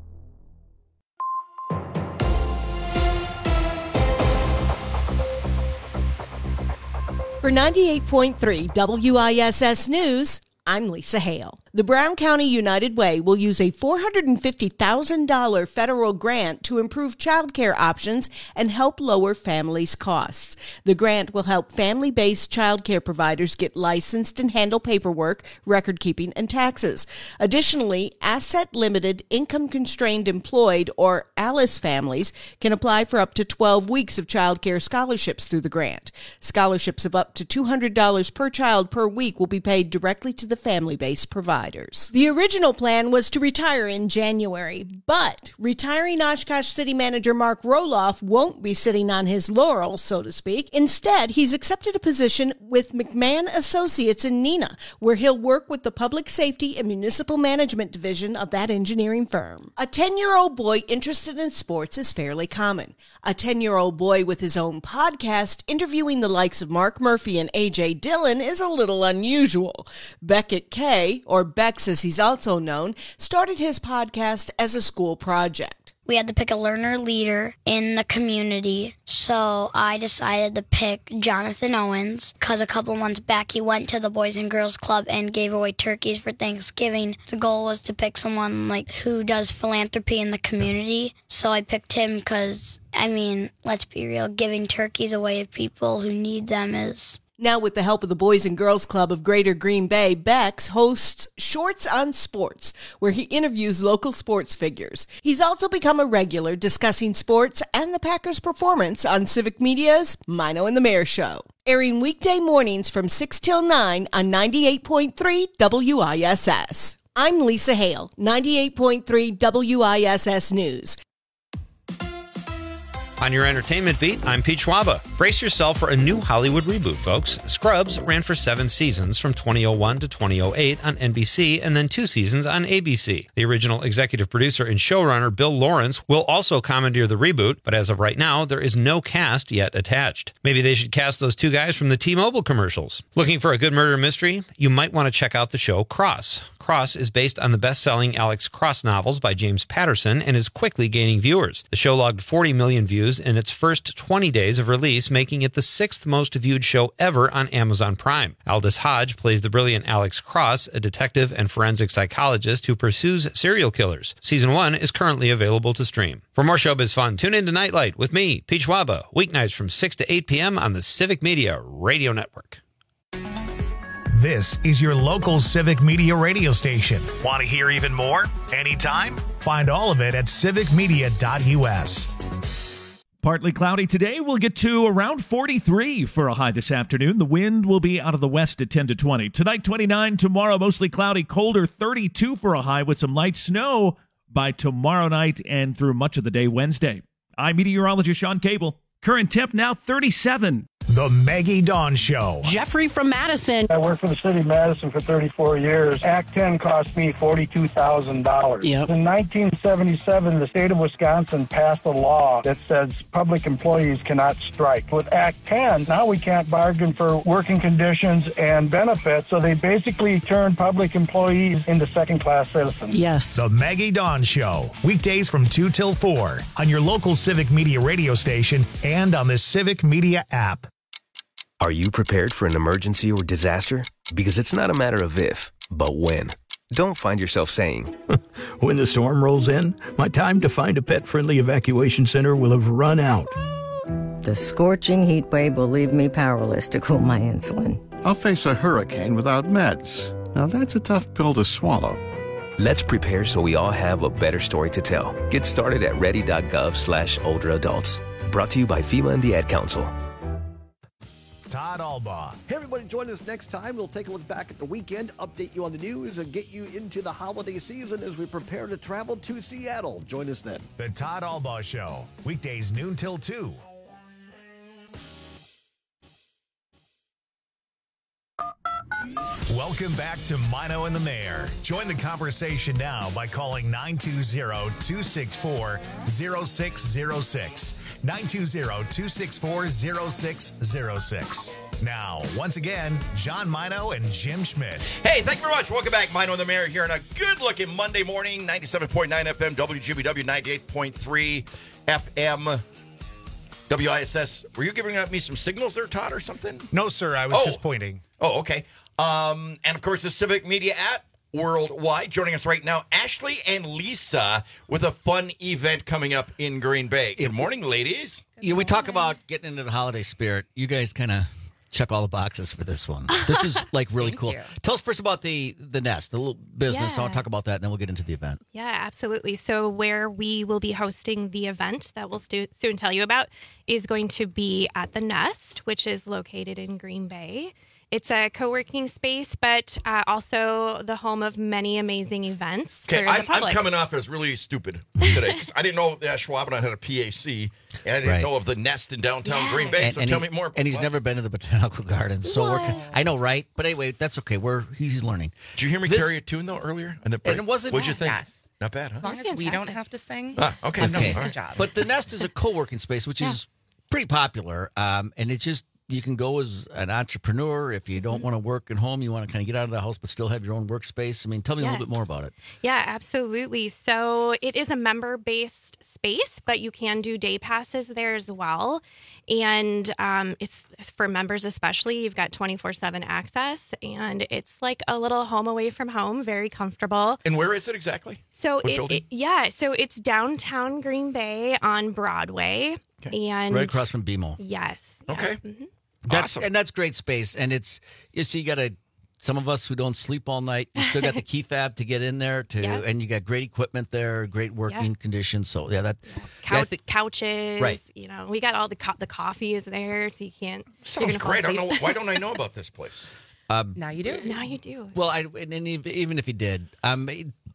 For ninety-eight point three W I S S News, I'm Lisa Hale. The Brown County United Way will use a four hundred fifty thousand dollars federal grant to improve child care options and help lower families' costs. The grant will help family-based child care providers get licensed and handle paperwork, record-keeping, and taxes. Additionally, asset-limited, income-constrained employed, or ALICE families can apply for up to twelve weeks of child care scholarships through the grant. Scholarships of up to two hundred dollars per child per week will be paid directly to the family-based provider. The original plan was to retire in January, but retiring Oshkosh City Manager Mark Roloff won't be sitting on his laurels, so to speak. Instead, he's accepted a position with McMahon Associates in Neenah, where he'll work with the Public Safety and Municipal Management Division of that engineering firm. A ten-year-old boy interested in sports is fairly common. A ten-year-old boy with his own podcast interviewing the likes of Mark Murphy and A J Dillon is a little unusual. Beckett K, or Bex as he's also known, started his podcast as a school project. We had to pick a learner leader in the community, so I decided to pick Jonathan Owens, because a couple months back he went to the Boys and Girls Club and gave away turkeys for Thanksgiving. The goal was to pick someone like who does philanthropy in the community, so I picked him because, I mean, let's be real, giving turkeys away to people who need them is... Now, with the help of the Boys and Girls Club of Greater Green Bay, Bex hosts Shorts on Sports, where he interviews local sports figures. He's also become a regular discussing sports and the Packers' performance on Civic Media's Mino and the Mayor Show, airing weekday mornings from six till nine on ninety-eight point three W I S S. I'm Lisa Hale, ninety-eight point three W I S S News. On your entertainment beat, I'm Pete Schwaba. Brace yourself for a new Hollywood reboot, folks. Scrubs ran for seven seasons from twenty oh one to twenty oh eight on N B C and then two seasons on A B C. The original executive producer and showrunner Bill Lawrence will also commandeer the reboot, but as of right now, there is no cast yet attached. Maybe they should cast those two guys from the T-Mobile commercials. Looking for a good murder mystery? You might want to check out the show Cross. Cross is based on the best-selling Alex Cross novels by James Patterson and is quickly gaining viewers. The show logged forty million views in its first twenty days of release, making it the sixth most viewed show ever on Amazon Prime. Aldous Hodge plays the brilliant Alex Cross, a detective and forensic psychologist who pursues serial killers. Season one is currently available to stream. For more showbiz fun, tune in to Nightlight with me, Pete Schwaba, weeknights from six to eight p.m. on the Civic Media Radio Network. This is your local Civic Media radio station. Want to hear even more? Anytime? Find all of it at civic media dot U S. Partly cloudy today. We'll get to around forty-three for a high this afternoon. The wind will be out of the west at ten to twenty. Tonight, twenty-nine. Tomorrow, mostly cloudy, colder, thirty-two for a high with some light snow by tomorrow night and through much of the day Wednesday. I'm meteorologist Sean Cable. Current temp now thirty-seven. The Maggie Dawn Show. Jeffrey from Madison. I worked for the city of Madison for thirty-four years. Act ten cost me forty-two thousand dollars. Yep. In nineteen seventy-seven, the state of Wisconsin passed a law that says public employees cannot strike. With Act ten, now we can't bargain for working conditions and benefits, so they basically turned public employees into second-class citizens. Yes. The Maggie Dawn Show. Weekdays from two till four on your local Civic Media radio station and on the Civic Media app. Are you prepared for an emergency or disaster? Because it's not a matter of if, but when. Don't find yourself saying, when the storm rolls in, my time to find a pet-friendly evacuation center will have run out. The scorching heat wave will leave me powerless to cool my insulin. I'll face a hurricane without meds. Now that's a tough pill to swallow. Let's prepare so we all have a better story to tell. Get started at ready.gov slash older adults. Brought to you by FEMA and the Ad Council. Todd Albaugh. Hey, everybody, join us next time. We'll take a look back at the weekend, update you on the news, and get you into the holiday season as we prepare to travel to Seattle. Join us then. The Todd Albaugh Show, weekdays noon till two. Welcome back to Mino and the Mayor. Join the conversation now by calling nine two zero, two six four, zero six zero six. nine two zero, two six four, zero six zero six. Now, once again, John Mino and Jim Schmidt. Hey, thank you very much. Welcome back. Mino and the Mayor here on a good-looking Monday morning, ninety-seven point nine F M, W G B W, ninety-eight point three F M. W I S S. Were you giving me some signals there, Todd, or something? No, sir. I was oh. just pointing. Oh, okay. Um, and, of course, the Civic Media app worldwide. Joining us right now, Ashley and Lisa with a fun event coming up in Green Bay. Good morning, ladies. Yeah, we talk about getting into the holiday spirit. You guys kind of check all the boxes for this one. This is like really cool. you. Tell us first about the the Nest, the little business. Yeah. I'll talk about that, and then we'll get into the event. Yeah, absolutely. So where we will be hosting the event that we'll stu- soon tell you about is going to be at the Nest, which is located in Green Bay. It's a co-working space, but uh, also the home of many amazing events Okay, for the I'm, I'm public. coming off as really stupid today. 'Cause I didn't know that Schwab and I had a P A C, and I didn't Right. know of the Nest in downtown Yeah. Green Bay. And, so and tell he's, me more. And he's What? never been to the Botanical Gardens, so we're, What? I know, right? But anyway, that's okay. We're he's learning. Did you hear me This- carry a tune though earlier? In the break? And it wasn't. What'd you think? Yes. Not bad, huh? As long as we don't have to sing, Ah, okay. I'm doing Okay. a good job. But the Nest is a co-working space, which is pretty popular, um, and it's just you can go as an entrepreneur if you don't want to work at home. You want to kind of get out of the house, but still have your own workspace. I mean, tell me a Yeah. little bit more about it. Yeah, absolutely. So it is a member-based space, but you can do day passes there as well. And um, it's it's for members especially. You've got twenty-four seven access, and it's like a little home away from home, very comfortable. And where is it exactly? So What it, building? it yeah, so it's downtown Green Bay on Broadway. And Right across from B M O. Yes. Okay. Mhm. That's and that's great space, and it's you see, you got to. Some of us who don't sleep all night, you still got the key fob to get in there, to, Yeah. and you got great equipment there, great working Yeah. conditions. So yeah, that Cou- yeah, I think- couches, Right. you know, we got all the co- the coffee is there, so you can't. you're Sounds gonna fall great. I don't know. asleep. Why don't I know about this place? Um, now you do. Now you do. well, I and then ev- even if you did, um,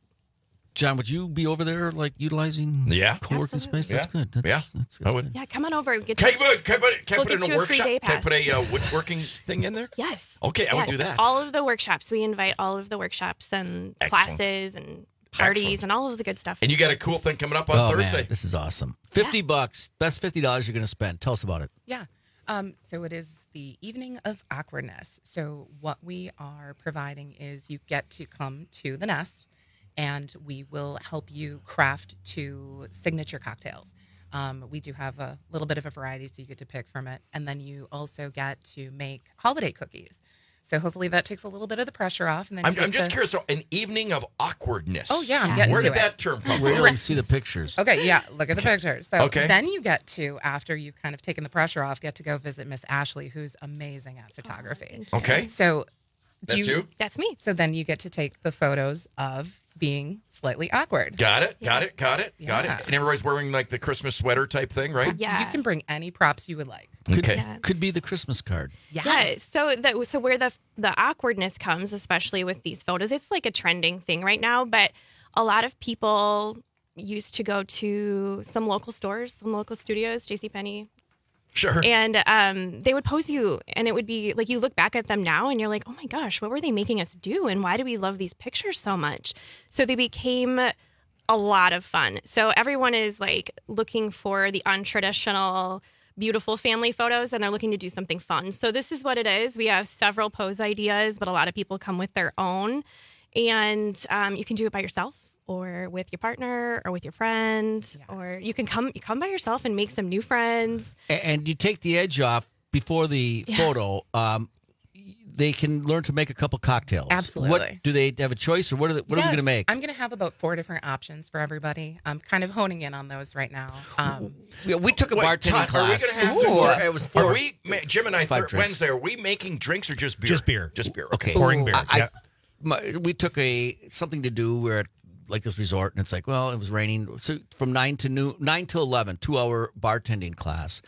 John, would you be over there like utilizing Yeah. co-working space? That's Yeah. good. That's, Yeah. that's, I would. Yeah, come on over. Get Can I to- put, can I put, can I we'll put in get a you a free workshop? day Can I pass. put a uh, woodworking thing in there? Yes. Okay, I would Yes. do that. All of the workshops. We invite all of the workshops and Excellent. classes and parties Excellent. and all of the good stuff. And you got a cool thing coming up on Oh, Thursday. man, this is awesome. Fifty bucks, best fifty dollars you're going to spend. Tell us about it. Yeah. Um, so it is the evening of awkwardness. So what we are providing is you get to come to the Nest, and we will help you craft two signature cocktails. Um, we do have a little bit of a variety, so you get to pick from it, and then you also get to make holiday cookies. So hopefully that takes a little bit of the pressure off. And then you I'm, get I'm just to- curious. So, an evening of awkwardness. Oh yeah, I'm getting Where to did it. that term come Wait from? till you see the pictures. Okay, yeah, look at the pictures. So Okay. then you get to, after you've kind of taken the pressure off, get to go visit Miss Ashley, who's amazing at photography. Okay. So do That's you? That's me. So then you get to take the photos of being slightly awkward. Got it. Got it. Got it. Got Yeah. it. And everybody's wearing like the Christmas sweater type thing, right? Yeah. You can bring any props you would like. Could, Okay. Yeah. could be the Christmas card. Yes. Yeah, so that so where the the awkwardness comes, especially with these photos, it's like a trending thing right now. But a lot of people used to go to some local stores, some local studios, JCPenney, Sure. and um, they would pose you, and it would be like you look back at them now, and you're like, oh my gosh, what were they making us do, and why do we love these pictures so much? So they became a lot of fun. So everyone is like looking for the untraditional, beautiful family photos, and they're looking to do something fun. So this is what it is. We have several pose ideas, but a lot of people come with their own, and um, you can do it by yourself, or with your partner, or with your friend, or you can come you come by yourself and make some new friends. A- And you take the edge off before the Yeah. photo. Um, they can learn to make a couple cocktails. Absolutely. What do they have a choice, or what are they, what are we Yes, going to make? I'm going to have about four different options for everybody. I'm kind of honing in on those right now. Um, Yeah, we took a Wait, bartending Todd, are we class. going to have to? Ooh. Are, It was are four- we, ma- Jim and I, five thir- drinks. Wednesday, are we making drinks or just beer? Just beer. Just beer. Okay. Okay. Pouring beer. I, yeah. my, we took a something to do. We're at like this resort, and it's like, well, it was raining. So from nine to noon, nine to eleven, two hour bartending class,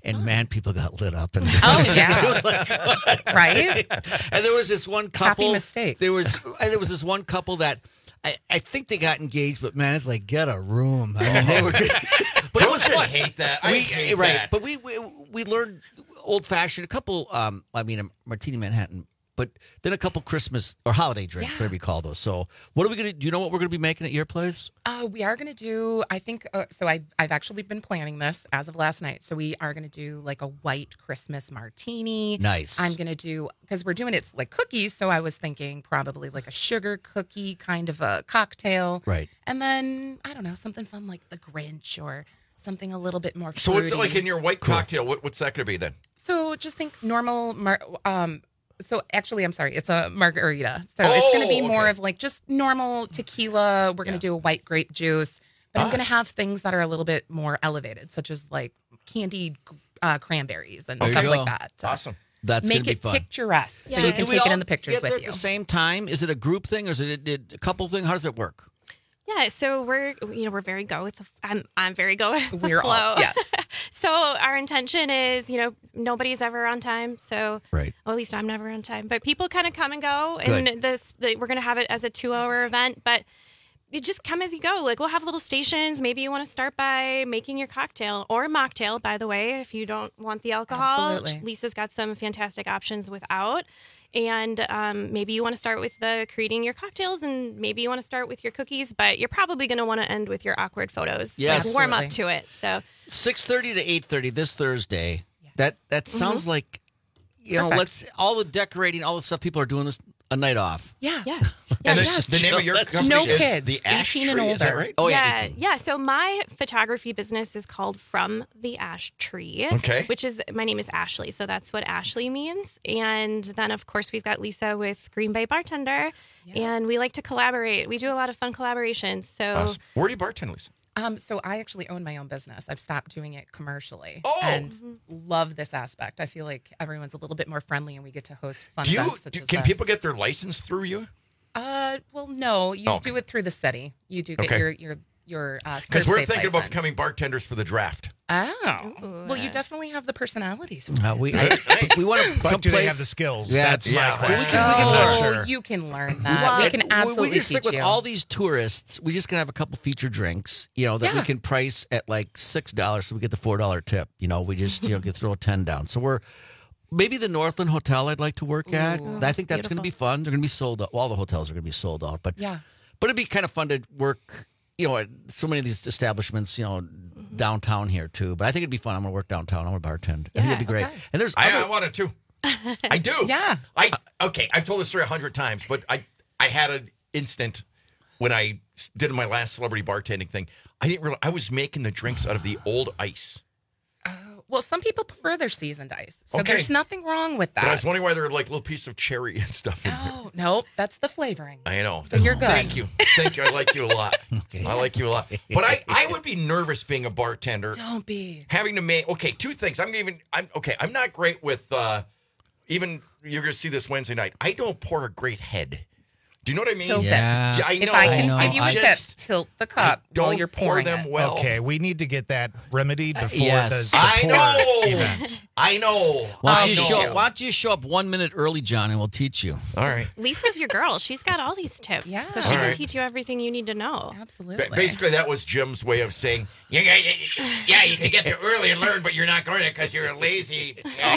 And man, people got lit up. And oh yeah, right. And there was this one couple. Happy mistake. There was there was this one couple that I, I think they got engaged, but man, it's like get a room. I mean, they were. Just, but it was I fun. hate that. I we, hate right, that. but we we, we learned old fashioned. A couple. Um, I mean, a martini Manhattan. But then a couple Christmas or holiday drinks, Yeah. whatever you call those. So, what are we gonna? Do you know what we're gonna be making at your place? Uh, we are going to do, I think, uh, so I've, I've actually been planning this as of last night. So we are going to do like a white Christmas martini. Nice. I'm going to do, because we're doing it like cookies. So I was thinking probably like a sugar cookie kind of a cocktail. Right. And then, I don't know, something fun like the Grinch or something a little bit more So what's it fruity. like in your white cocktail? What, what's that going to be then? So just think normal, mar- um, so actually, I'm sorry, it's a margarita. So it's going to be Oh, more okay. of like just normal tequila. We're going to do a white grape juice, but I'm going to have things that are a little bit more elevated, such as like candied uh, cranberries and There you stuff go. like that. Awesome. That's Make gonna be it fun. picturesque, so So you can do we take it all in the pictures get there with at you. the same time? Is it a group thing or is it a, a couple thing? How does it work? Yeah, so we're you know we're very go with the, I'm I'm very go with the We're flow. all- yes. So our intention is you know nobody's ever on time. So right. Well, at least I'm never on time. But people kind of come and go, and Good. this the, we're gonna have it as a two hour event. But you just come as you go. Like we'll have little stations. Maybe you want to start by making your cocktail or a mocktail. By the way, if you don't want the alcohol, Absolutely. Lisa's got some fantastic options without. And um, maybe you want to start with the creating your cocktails, and maybe you want to start with your cookies, but you're probably going to want to end with your awkward photos. Yes. Like, warm up Absolutely. to it. So Six thirty to eight thirty this Thursday. That that sounds like you know. Perfect. Let's all the decorating, all the stuff people are doing this a night off. Yeah. yeah. And the, yes. the name of your Let's- company No is kids, the Ash eighteen and Tree, is that older. right? Oh yeah, yeah. yeah. So my photography business is called From the Ash Tree. Okay. Which is my name is Ashley, so that's what Ashley means. And then of course we've got Lisa with Green Bay Bartender, and we like to collaborate. We do a lot of fun collaborations. So Awesome. Where do you bartend, Lisa? Um, so I actually own my own business. I've stopped doing it commercially, Oh. and love this aspect. I feel like everyone's a little bit more friendly, and we get to host fun Do you, events. Such do, as can this. people get their license through you? Uh, well, no, you Oh. do it through the city. You do get Okay. your your your uh, Because we're Serve Safe thinking about license. becoming bartenders for the draft. Oh, Ooh. well, you definitely have the personalities. Uh, we I, we want to But some do they place- have the skills? Yeah, That's yeah. my question. We can- we can I'm not Oh, sure. you can learn that. Well, we can And absolutely we just teach stick with you. all these tourists. We just gonna have a couple feature drinks, you know, that we Yeah. can price at like six dollars, so we get the four dollar tip. You know, we just you know can throw a ten down. So we're maybe the Northland Hotel I'd like to work at. Ooh, I think that's going to beautiful. be fun. They're going to be sold out. Well, all the hotels are going to be sold out, but Yeah. but it'd be kind of fun to work. You know, at so many of these establishments, you know, downtown here too. But I think it'd be fun. I'm going to work downtown. I'm going to bartend. I think it'd be great. okay. And there's I, other, I want it too. I do. Yeah. I okay. I've told this story a hundred times, but I I had an instant when I did my last celebrity bartending thing. I didn't realize I was making the drinks out of the old ice. Well, some people prefer their seasoned ice, so Okay. there's nothing wrong with But I that. was wondering why there were like little piece of cherry and stuff in there. Oh no, that's the flavoring. I know. So you're good. Thank you. Thank you. I like you a lot. I like you a lot. But I, I would be nervous being a bartender. Don't be. Having to make okay, two things. I'm even I'm okay, I'm not great with uh even you're gonna see this Wednesday night. I don't pour a great head. Do you know what I mean? Tilt it. Yeah. I If know. I can know. give you a I tip, just- tilt the cup don't while you're pour pouring them it. well. Okay, we need to get that remedied before yes. the, the I pour know. event. I know. why I don't you know. show? Why don't you show up one minute early, John, and we'll teach you. All right. Lisa's your girl. She's got all these tips. Yeah. So she All can right. teach you everything you need to know. Absolutely. Ba- Basically, that was Jim's way of saying, yeah, yeah, yeah, yeah, you can get there early and learn, but you're not going to because you're lazy.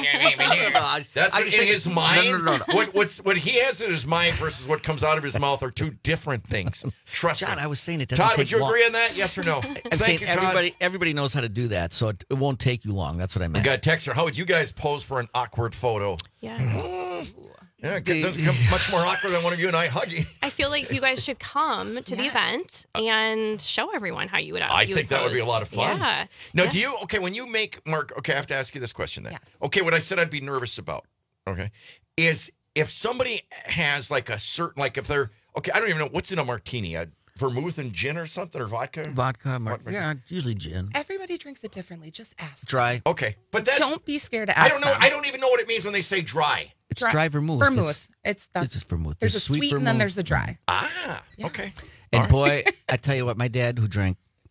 That's I in just think- his no, mind. no, no, no. What, what's, what he has in his mind versus what comes out of his mouth are two different things. Trust John, me. I was saying it doesn't Todd, take would you long. agree on that? Yes or no? I'm Thank saying you, Todd. everybody everybody knows how to do that, so it, it won't take you long. That's what I We meant. got a texter. How would you guys pose for an awkward photo? Yeah. Yeah, it doesn't become much more awkward than one of you and I hugging. I feel like you guys should come to the Yes. event and show everyone how you would. I you think that would be a pose. lot of fun. Yeah. Now, Yeah. do you, okay, when you make, Mark, okay, I have to ask you this question then. Yes. Okay, what I said I'd be nervous about, okay, is if somebody has like a certain, like if they're, okay, I don't even know, what's in a martini? A vermouth and gin or something, or vodka? Vodka, mar- What- yeah, usually gin. Everybody drinks it differently. Just ask. Dry. Okay, but that's, Don't be scared to ask. I don't know, them. I don't even know what it means when they say dry. It's dry, vermouth. Vermouth. It's, It's, that's, it's just vermouth. there's, a sweet, and then vermouth. there's a dry. Ah, okay. And All boy, I tell you what, my dad who drank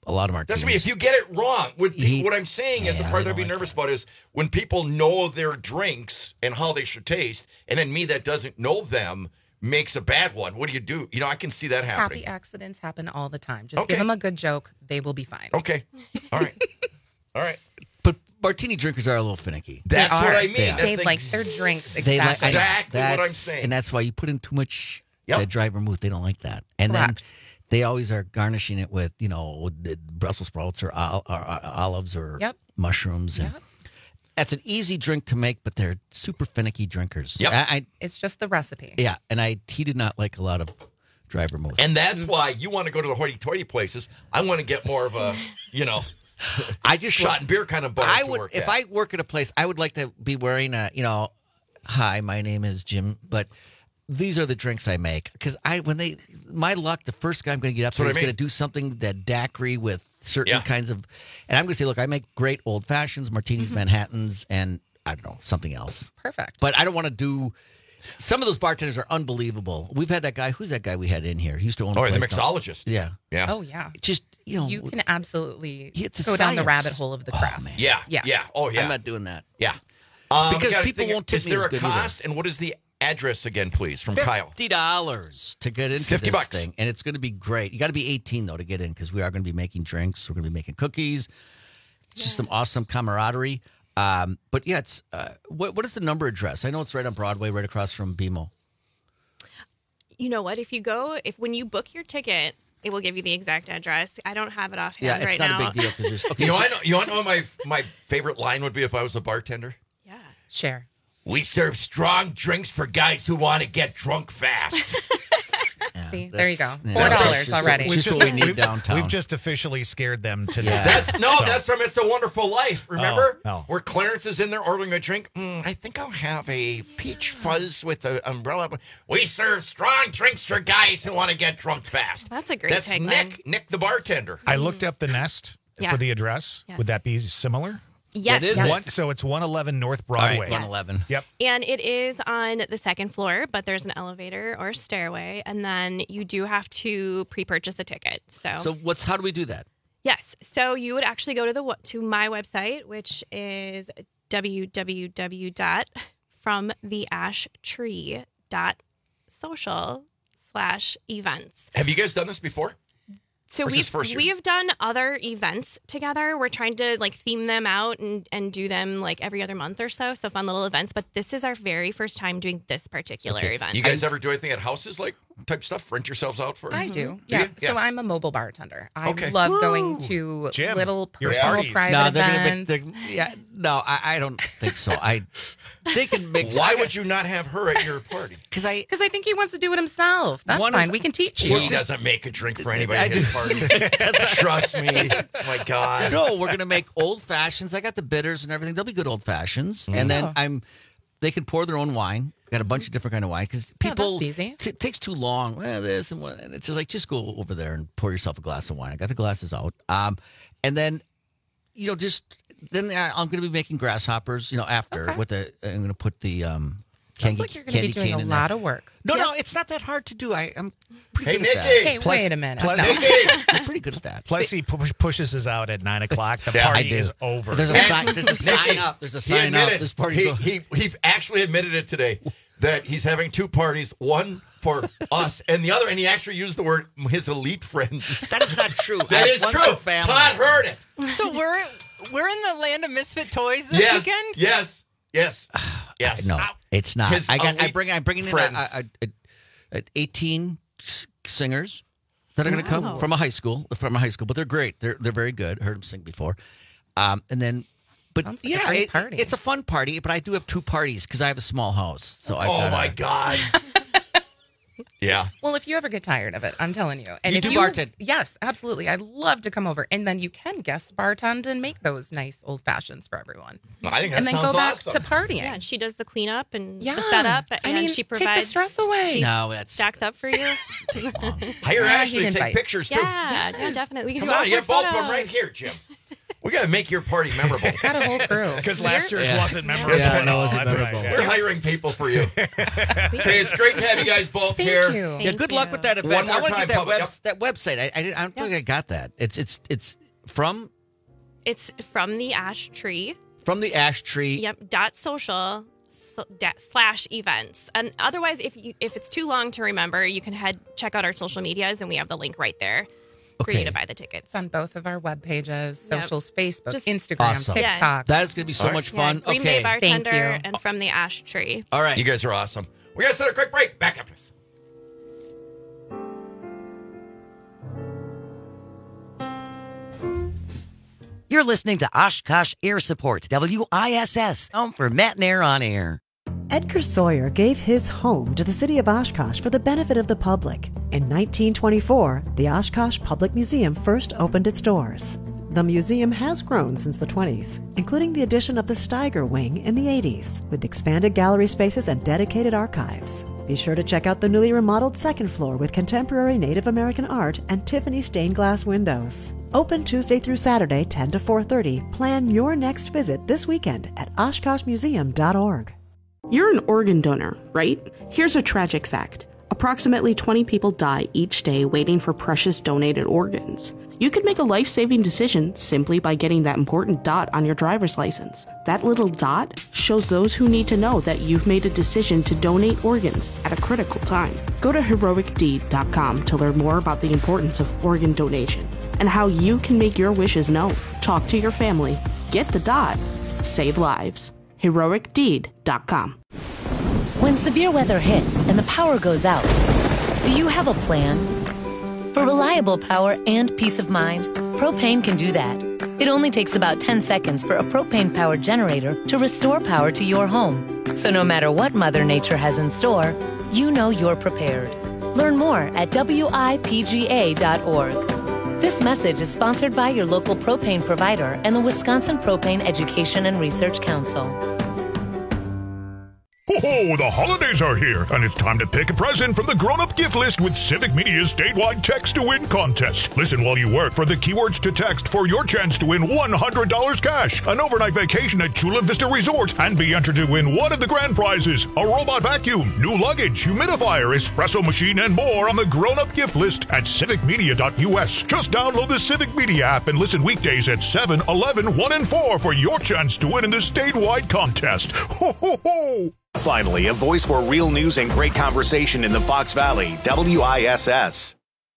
a lot of martinis. That's me. If you get it wrong, what, He- what I'm saying is the Yeah, part I that I'd be don't like nervous about is when people know their drinks and how they should taste, and then me that doesn't know them makes a bad one. What do you do? You know, I can see that happening. Happy accidents happen all the time. Just Okay. give them a good joke. They will be fine. Okay. All right. All right. But martini drinkers are a little finicky. That's They what are. I mean. They, That's they ex- like their drinks They like- exactly. Exactly what I'm that's- saying. And that's why you put in too much Yep. that dry vermouth. They don't like that. And Correct. then they always are garnishing it with, you know, the Brussels sprouts or, ol- or, or olives or Yep. mushrooms. And Yep. that's an easy drink to make, but they're super finicky drinkers. Yep. I, I, It's just the recipe. yeah, and I he did not like a lot of dry vermouth. And that's why you want to go to the hoity-toity places. I want to get more of a, you know, I just shot and beer kind of bar I to would work if at. I work at a place, I would like to be wearing a, you know, hi, my name is Jim, but these are the drinks I make because I when they my luck, the first guy I'm going to get up That's there what is I mean. going to do something that daiquiri with certain Yeah. kinds of, and I'm going to say, look, I make great old fashions, martinis, Mm-hmm. Manhattans, and I don't know something else. Perfect. But I don't want to do. Some of those bartenders are unbelievable. We've had that guy. Who's that guy we had in here? He used to own. a Oh, the place called- mixologist. Yeah, Yeah. Oh, yeah. just you know, You can absolutely It's a go down the science. rabbit hole of the Oh, craft. man. Yeah. Yes. Yeah. Oh, yeah. I'm not doing that. Yeah. Um, Because gotta people think, won't tip Is me there as a good either. cost, and what is the address again, please, from Kyle? Fifty dollars to get into fifty this bucks. thing, and it's going to be great. You got to be eighteen though to get in because we are going to be making drinks. We're going to be making cookies. It's just some awesome camaraderie. Um, but yeah, it's uh, what what is the number address? I know it's right on Broadway, right across from B M O. You know what? If you go, if when you book your ticket, it will give you the exact address. I don't have it offhand Yeah, it's right not now. a big deal because there's okay. You know, so- I know. You want to know what my my favorite line would be if I was a bartender? Yeah. Share. We serve strong drinks for guys who want to get drunk fast. yeah, See, there you go. that's- yeah, Four that's dollars just- already. Just We've what we just- need we've- downtown. We've just officially scared them to Yeah. death. That's no, So- that's from It's a Wonderful Life. Remember? Oh, no. Where Clarence is in there ordering a drink. Mm, I think I'll have a peach fuzz with an umbrella. We serve strong drinks for guys who want to get drunk fast. That's a great That's tagline. Nick, Nick the bartender. I looked up the Nest Yeah. for the address. Yes. Would that be similar? Yes. It is. yes. One, so it's one eleven North All right, Broadway. one eleven. Yep. And it is on the second floor, but there's an elevator or stairway, and then you do have to pre-purchase a ticket. So, So what's how do we do that? yes, so you would actually go to the to my website, which is w w w dot from the ash tree dot social slash events. Have you guys done this before? So Or is this we've first year? we've done other events together. We're trying to like theme them out and, and do them like every other month or so. So fun little events. But this is our very first time doing this particular Okay. event. You guys ever do anything at houses like type stuff? Rent yourselves out for? I do. Do Yeah. you? So I'm a mobile bartender. I Okay. love going to Jim, little your personal parties. private No, they're events. gonna make. they're- Yeah, no, I, I don't think so. I they can make. Why would you not have her at your party? Because I Because I think he wants to do it himself. That's One fine. is- we can teach He you. doesn't make a drink for anybody I at his do. party. Trust me. Oh my God. no, we're gonna make old fashions. I got the bitters and everything. They'll be good old fashions, and then Oh. I'm. They can pour their own wine. Got a bunch of different kind of wine because people. that's easy. T- it takes too long. Well, this and what, and it's just like just go over there and pour yourself a glass of wine. I got the glasses out, um, and then, you know, just then I- I'm going to be making grasshoppers. You know, after Okay. with the I'm going to put the um. Sounds Candy, like you're going to be candy doing cane a in lot there. of work. No, no, it's not that hard to do. I, I'm pretty Hey, good at that. Nikki. Hey, Plus- wait a minute. plus- No. Nikki. I'm pretty good at that. Plus, he pu- pushes us out at nine o'clock. The Yeah, I party do. is over. There's a sign. There's a sign up. There's a He sign up. admitted, This party's he, over. he, he actually admitted it today that he's having two parties, one for us and the other, and he actually used the word his elite friends. That is not true. That I- is one's true. for family. Todd heard it. So we're we're in the land of misfit toys this Yes, weekend. yes, yes, yes. No, it's not. His I got. I elite bring. I'm bringing in friends. a, a, a, a eighteen s- singers that are going to come Wow. from a high school. From a high school, but they're great. They're they're very good. Heard them sing before. Um, and then, but Sounds like a yeah, great it- party. it's a fun party. But I do have two parties because I have a small house. So I. Oh my God. Yeah. Well, if you ever get tired of it, I'm telling you. And You if do you bartend? Yes, absolutely. I'd love to come over. And then you can guest bartend and make those nice old fashions for everyone. I think that and then sounds go back awesome. to partying. Yeah, and she does the cleanup and Yeah. the setup, I and mean, she take the provides stress away. She No, that's stacks up for you. Hire Yeah, Ashley he'd to take invite. pictures too. yeah, yeah, definitely. We can Come do on, you have awkward both of them photos. right here, Jim. We got to make your party memorable. Got a whole crew. Because last year's Yeah. wasn't memorable. Yeah, at no, it all. wasn't That's memorable. right, We're yeah. hiring people for you. Hey, it's great to have you guys both Thank here. you. Yeah, good luck with that event. One more I want to time, get that, public- web, that website. I, I, didn't- I don't think I got that. It's it's it's from It's from the ash tree. from the ash tree. Yep. Dot social sl- da- slash events. And otherwise, if you if it's too long to remember, you can head check out our social medias, and we have the link right there for Okay. you to buy the tickets. It's on both of our web pages, Yep. socials, Facebook, Just- Instagram, Awesome. Yeah. TikTok. That's going to be so All right. much Yeah, fun. Green okay. Bay Bartender Thank you. and from the ash tree. All right. You guys are awesome. We got to set a quick break. Back after this. You're listening to Oshkosh Air Support, W I S S, home for Matt and Air on Air. Edgar Sawyer gave his home to the city of Oshkosh for the benefit of the public. In nineteen twenty-four, the Oshkosh Public Museum first opened its doors. The museum has grown since the twenties, including the addition of the Steiger Wing in the eighties, with expanded gallery spaces and dedicated archives. Be sure to check out the newly remodeled second floor with contemporary Native American art and Tiffany stained glass windows. Open Tuesday through Saturday, ten to four thirty. Plan your next visit this weekend at oshkosh museum dot org. You're an organ donor, right? Here's a tragic fact. Approximately twenty people die each day waiting for precious donated organs. You could make a life-saving decision simply by getting that important dot on your driver's license. That little dot shows those who need to know that you've made a decision to donate organs at a critical time. Go to heroic deed dot com to learn more about the importance of organ donation and how you can make your wishes known. Talk to your family. Get the dot. Save lives. heroic deed dot com. When severe weather hits and the power goes out, do you have a plan? For reliable power and peace of mind, Propane can do that. It only takes about ten seconds for a propane-powered generator to restore power to your home. So no matter what Mother Nature has in store, you know you're prepared. Learn more at W I P G A dot org. This message is sponsored by your local propane provider and the Wisconsin Propane Education and Research Council. Ho-ho, the holidays are here, and it's time to pick a present from the grown-up gift list with Civic Media's statewide text-to-win contest. Listen while you work for the keywords to text for your chance to win one hundred dollars cash, an overnight vacation at Chula Vista Resort, and be entered to win one of the grand prizes, a robot vacuum, new luggage, humidifier, espresso machine, and more on the grown-up gift list at civic media dot U S. Just download the Civic Media app and listen weekdays at seven, eleven, one, and four for your chance to win in the statewide contest. Ho-ho-ho! Finally, a voice for real news and great conversation in the Fox Valley, W I S S.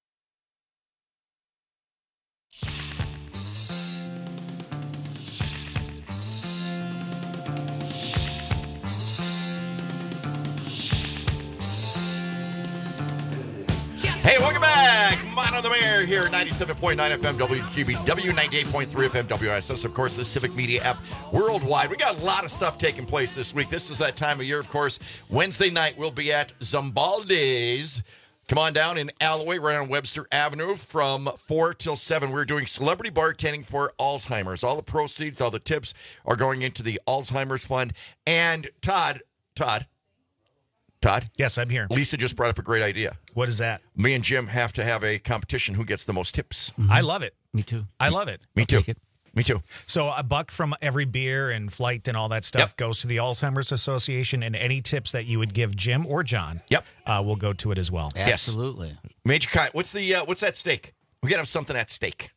Hey, welcome back. Mine on the Mayor here at ninety-seven point nine F M W G B W, ninety-eight point three F M W I S S. Of course, the Civic Media app worldwide. We got a lot of stuff taking place this week. This is that time of year, of course. Wednesday night, we'll be at Zambaldi's. Come on down in Alloway, right on Webster Avenue from four till seven. We're doing celebrity bartending for Alzheimer's. All the proceeds, all the tips are going into the Alzheimer's Fund. And Todd, Todd, Todd? Yes, I'm here. Lisa just brought up a great idea. What is that? Me and Jim have to have a competition who gets the most tips. Mm-hmm. I love it. Me too. I love it. Me too. Me too. So a buck from every beer and flight and all that stuff yep. goes to the Alzheimer's Association, and any tips that you would give Jim or John yep. uh, will go to it as well. Absolutely. Yes. Major Kai, what's the uh, what's that steak? We got to have something at stake.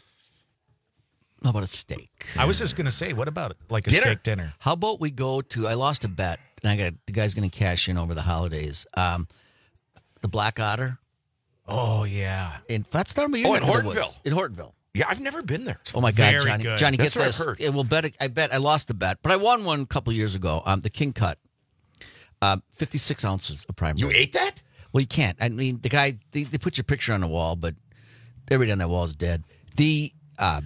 How about a steak? I was just going to say, what about it? Like a dinner? steak dinner? How about we go to, I lost a bet, and I got the guy's going to cash in over the holidays. Um, the Black Otter. Oh, yeah. In, that's not Oh, in Hortonville. In Hortonville. Yeah, I've never been there. Oh, my God, Very Johnny. good. Johnny, That's get what this. I've heard. It will bet, I bet I lost the bet, but I won one a couple years ago. Um, the King Cut. Uh, fifty-six ounces of prime You rib. ate that? Well, you can't. I mean, the guy, they, they put your picture on the wall, but everybody on that wall is dead. The, uh,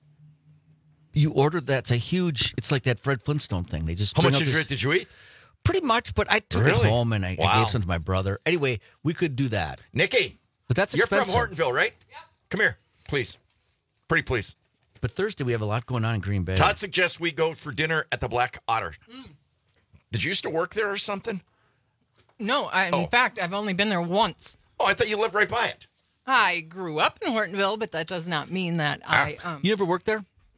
you ordered that. It's a huge, it's like that Fred Flintstone thing. They just How bring much out did you, this- did you eat? Pretty much, but I took Really? it home and I, I Wow. gave some to my brother. Anyway, we could do that. Nikki, But that's you're expensive. from Hortonville, right? Yep. Come here, please. Pretty please. But Thursday we have a lot going on in Green Bay. Todd suggests we go for dinner at the Black Otter. Mm. Did you used to work there or something? No, I, in Oh. fact, I've only been there once. Oh, I thought you lived right by it. I grew up in Hortonville, but that does not mean that I. Um, You ever worked there?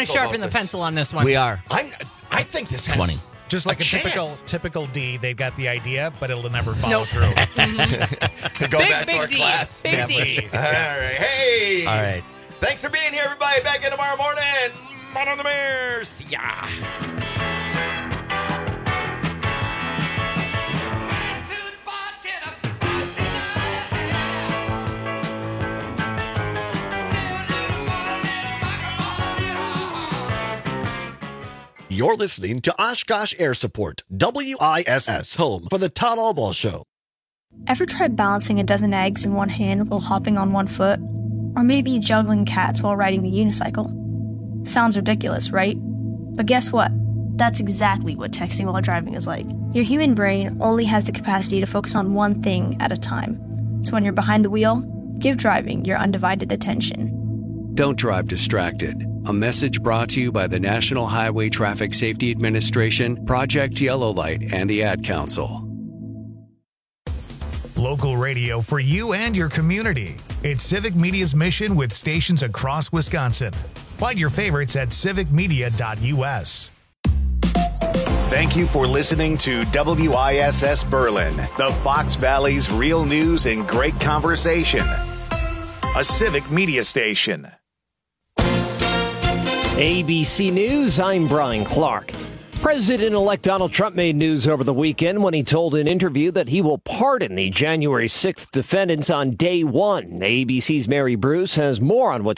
to sharpen the pencil on this one. We are. I'm. I think this has twenty. Just like a, a typical chance. typical D, they've got the idea, but it'll never follow Nope. through. Go Big, back big to our D. class. Big Yeah, D. All right. Hey. All right. Thanks for being here, everybody. Back in tomorrow morning. Man on the Mayor. See ya. You're listening to Oshkosh Air Support, W I S S, home for the Todd Albaugh Show. Ever tried balancing a dozen eggs in one hand while hopping on one foot? Or maybe juggling cats while riding the unicycle? Sounds ridiculous, right? But guess what? That's exactly what texting while driving is like. Your human brain only has the capacity to focus on one thing at a time. So when you're behind the wheel, give driving your undivided attention. Don't drive distracted. A message brought to you by the National Highway Traffic Safety Administration, Project Yellow Light, and the Ad Council. Local radio for you and your community. It's Civic Media's mission with stations across Wisconsin. Find your favorites at civic media dot u s. Thank you for listening to W I S S Berlin, the Fox Valley's real news and great conversation. A Civic Media station. A B C News, I'm Brian Clark. President-elect Donald Trump made news over the weekend when he told an interview that he will pardon the January sixth defendants on day one. A B C's Mary Bruce has more on what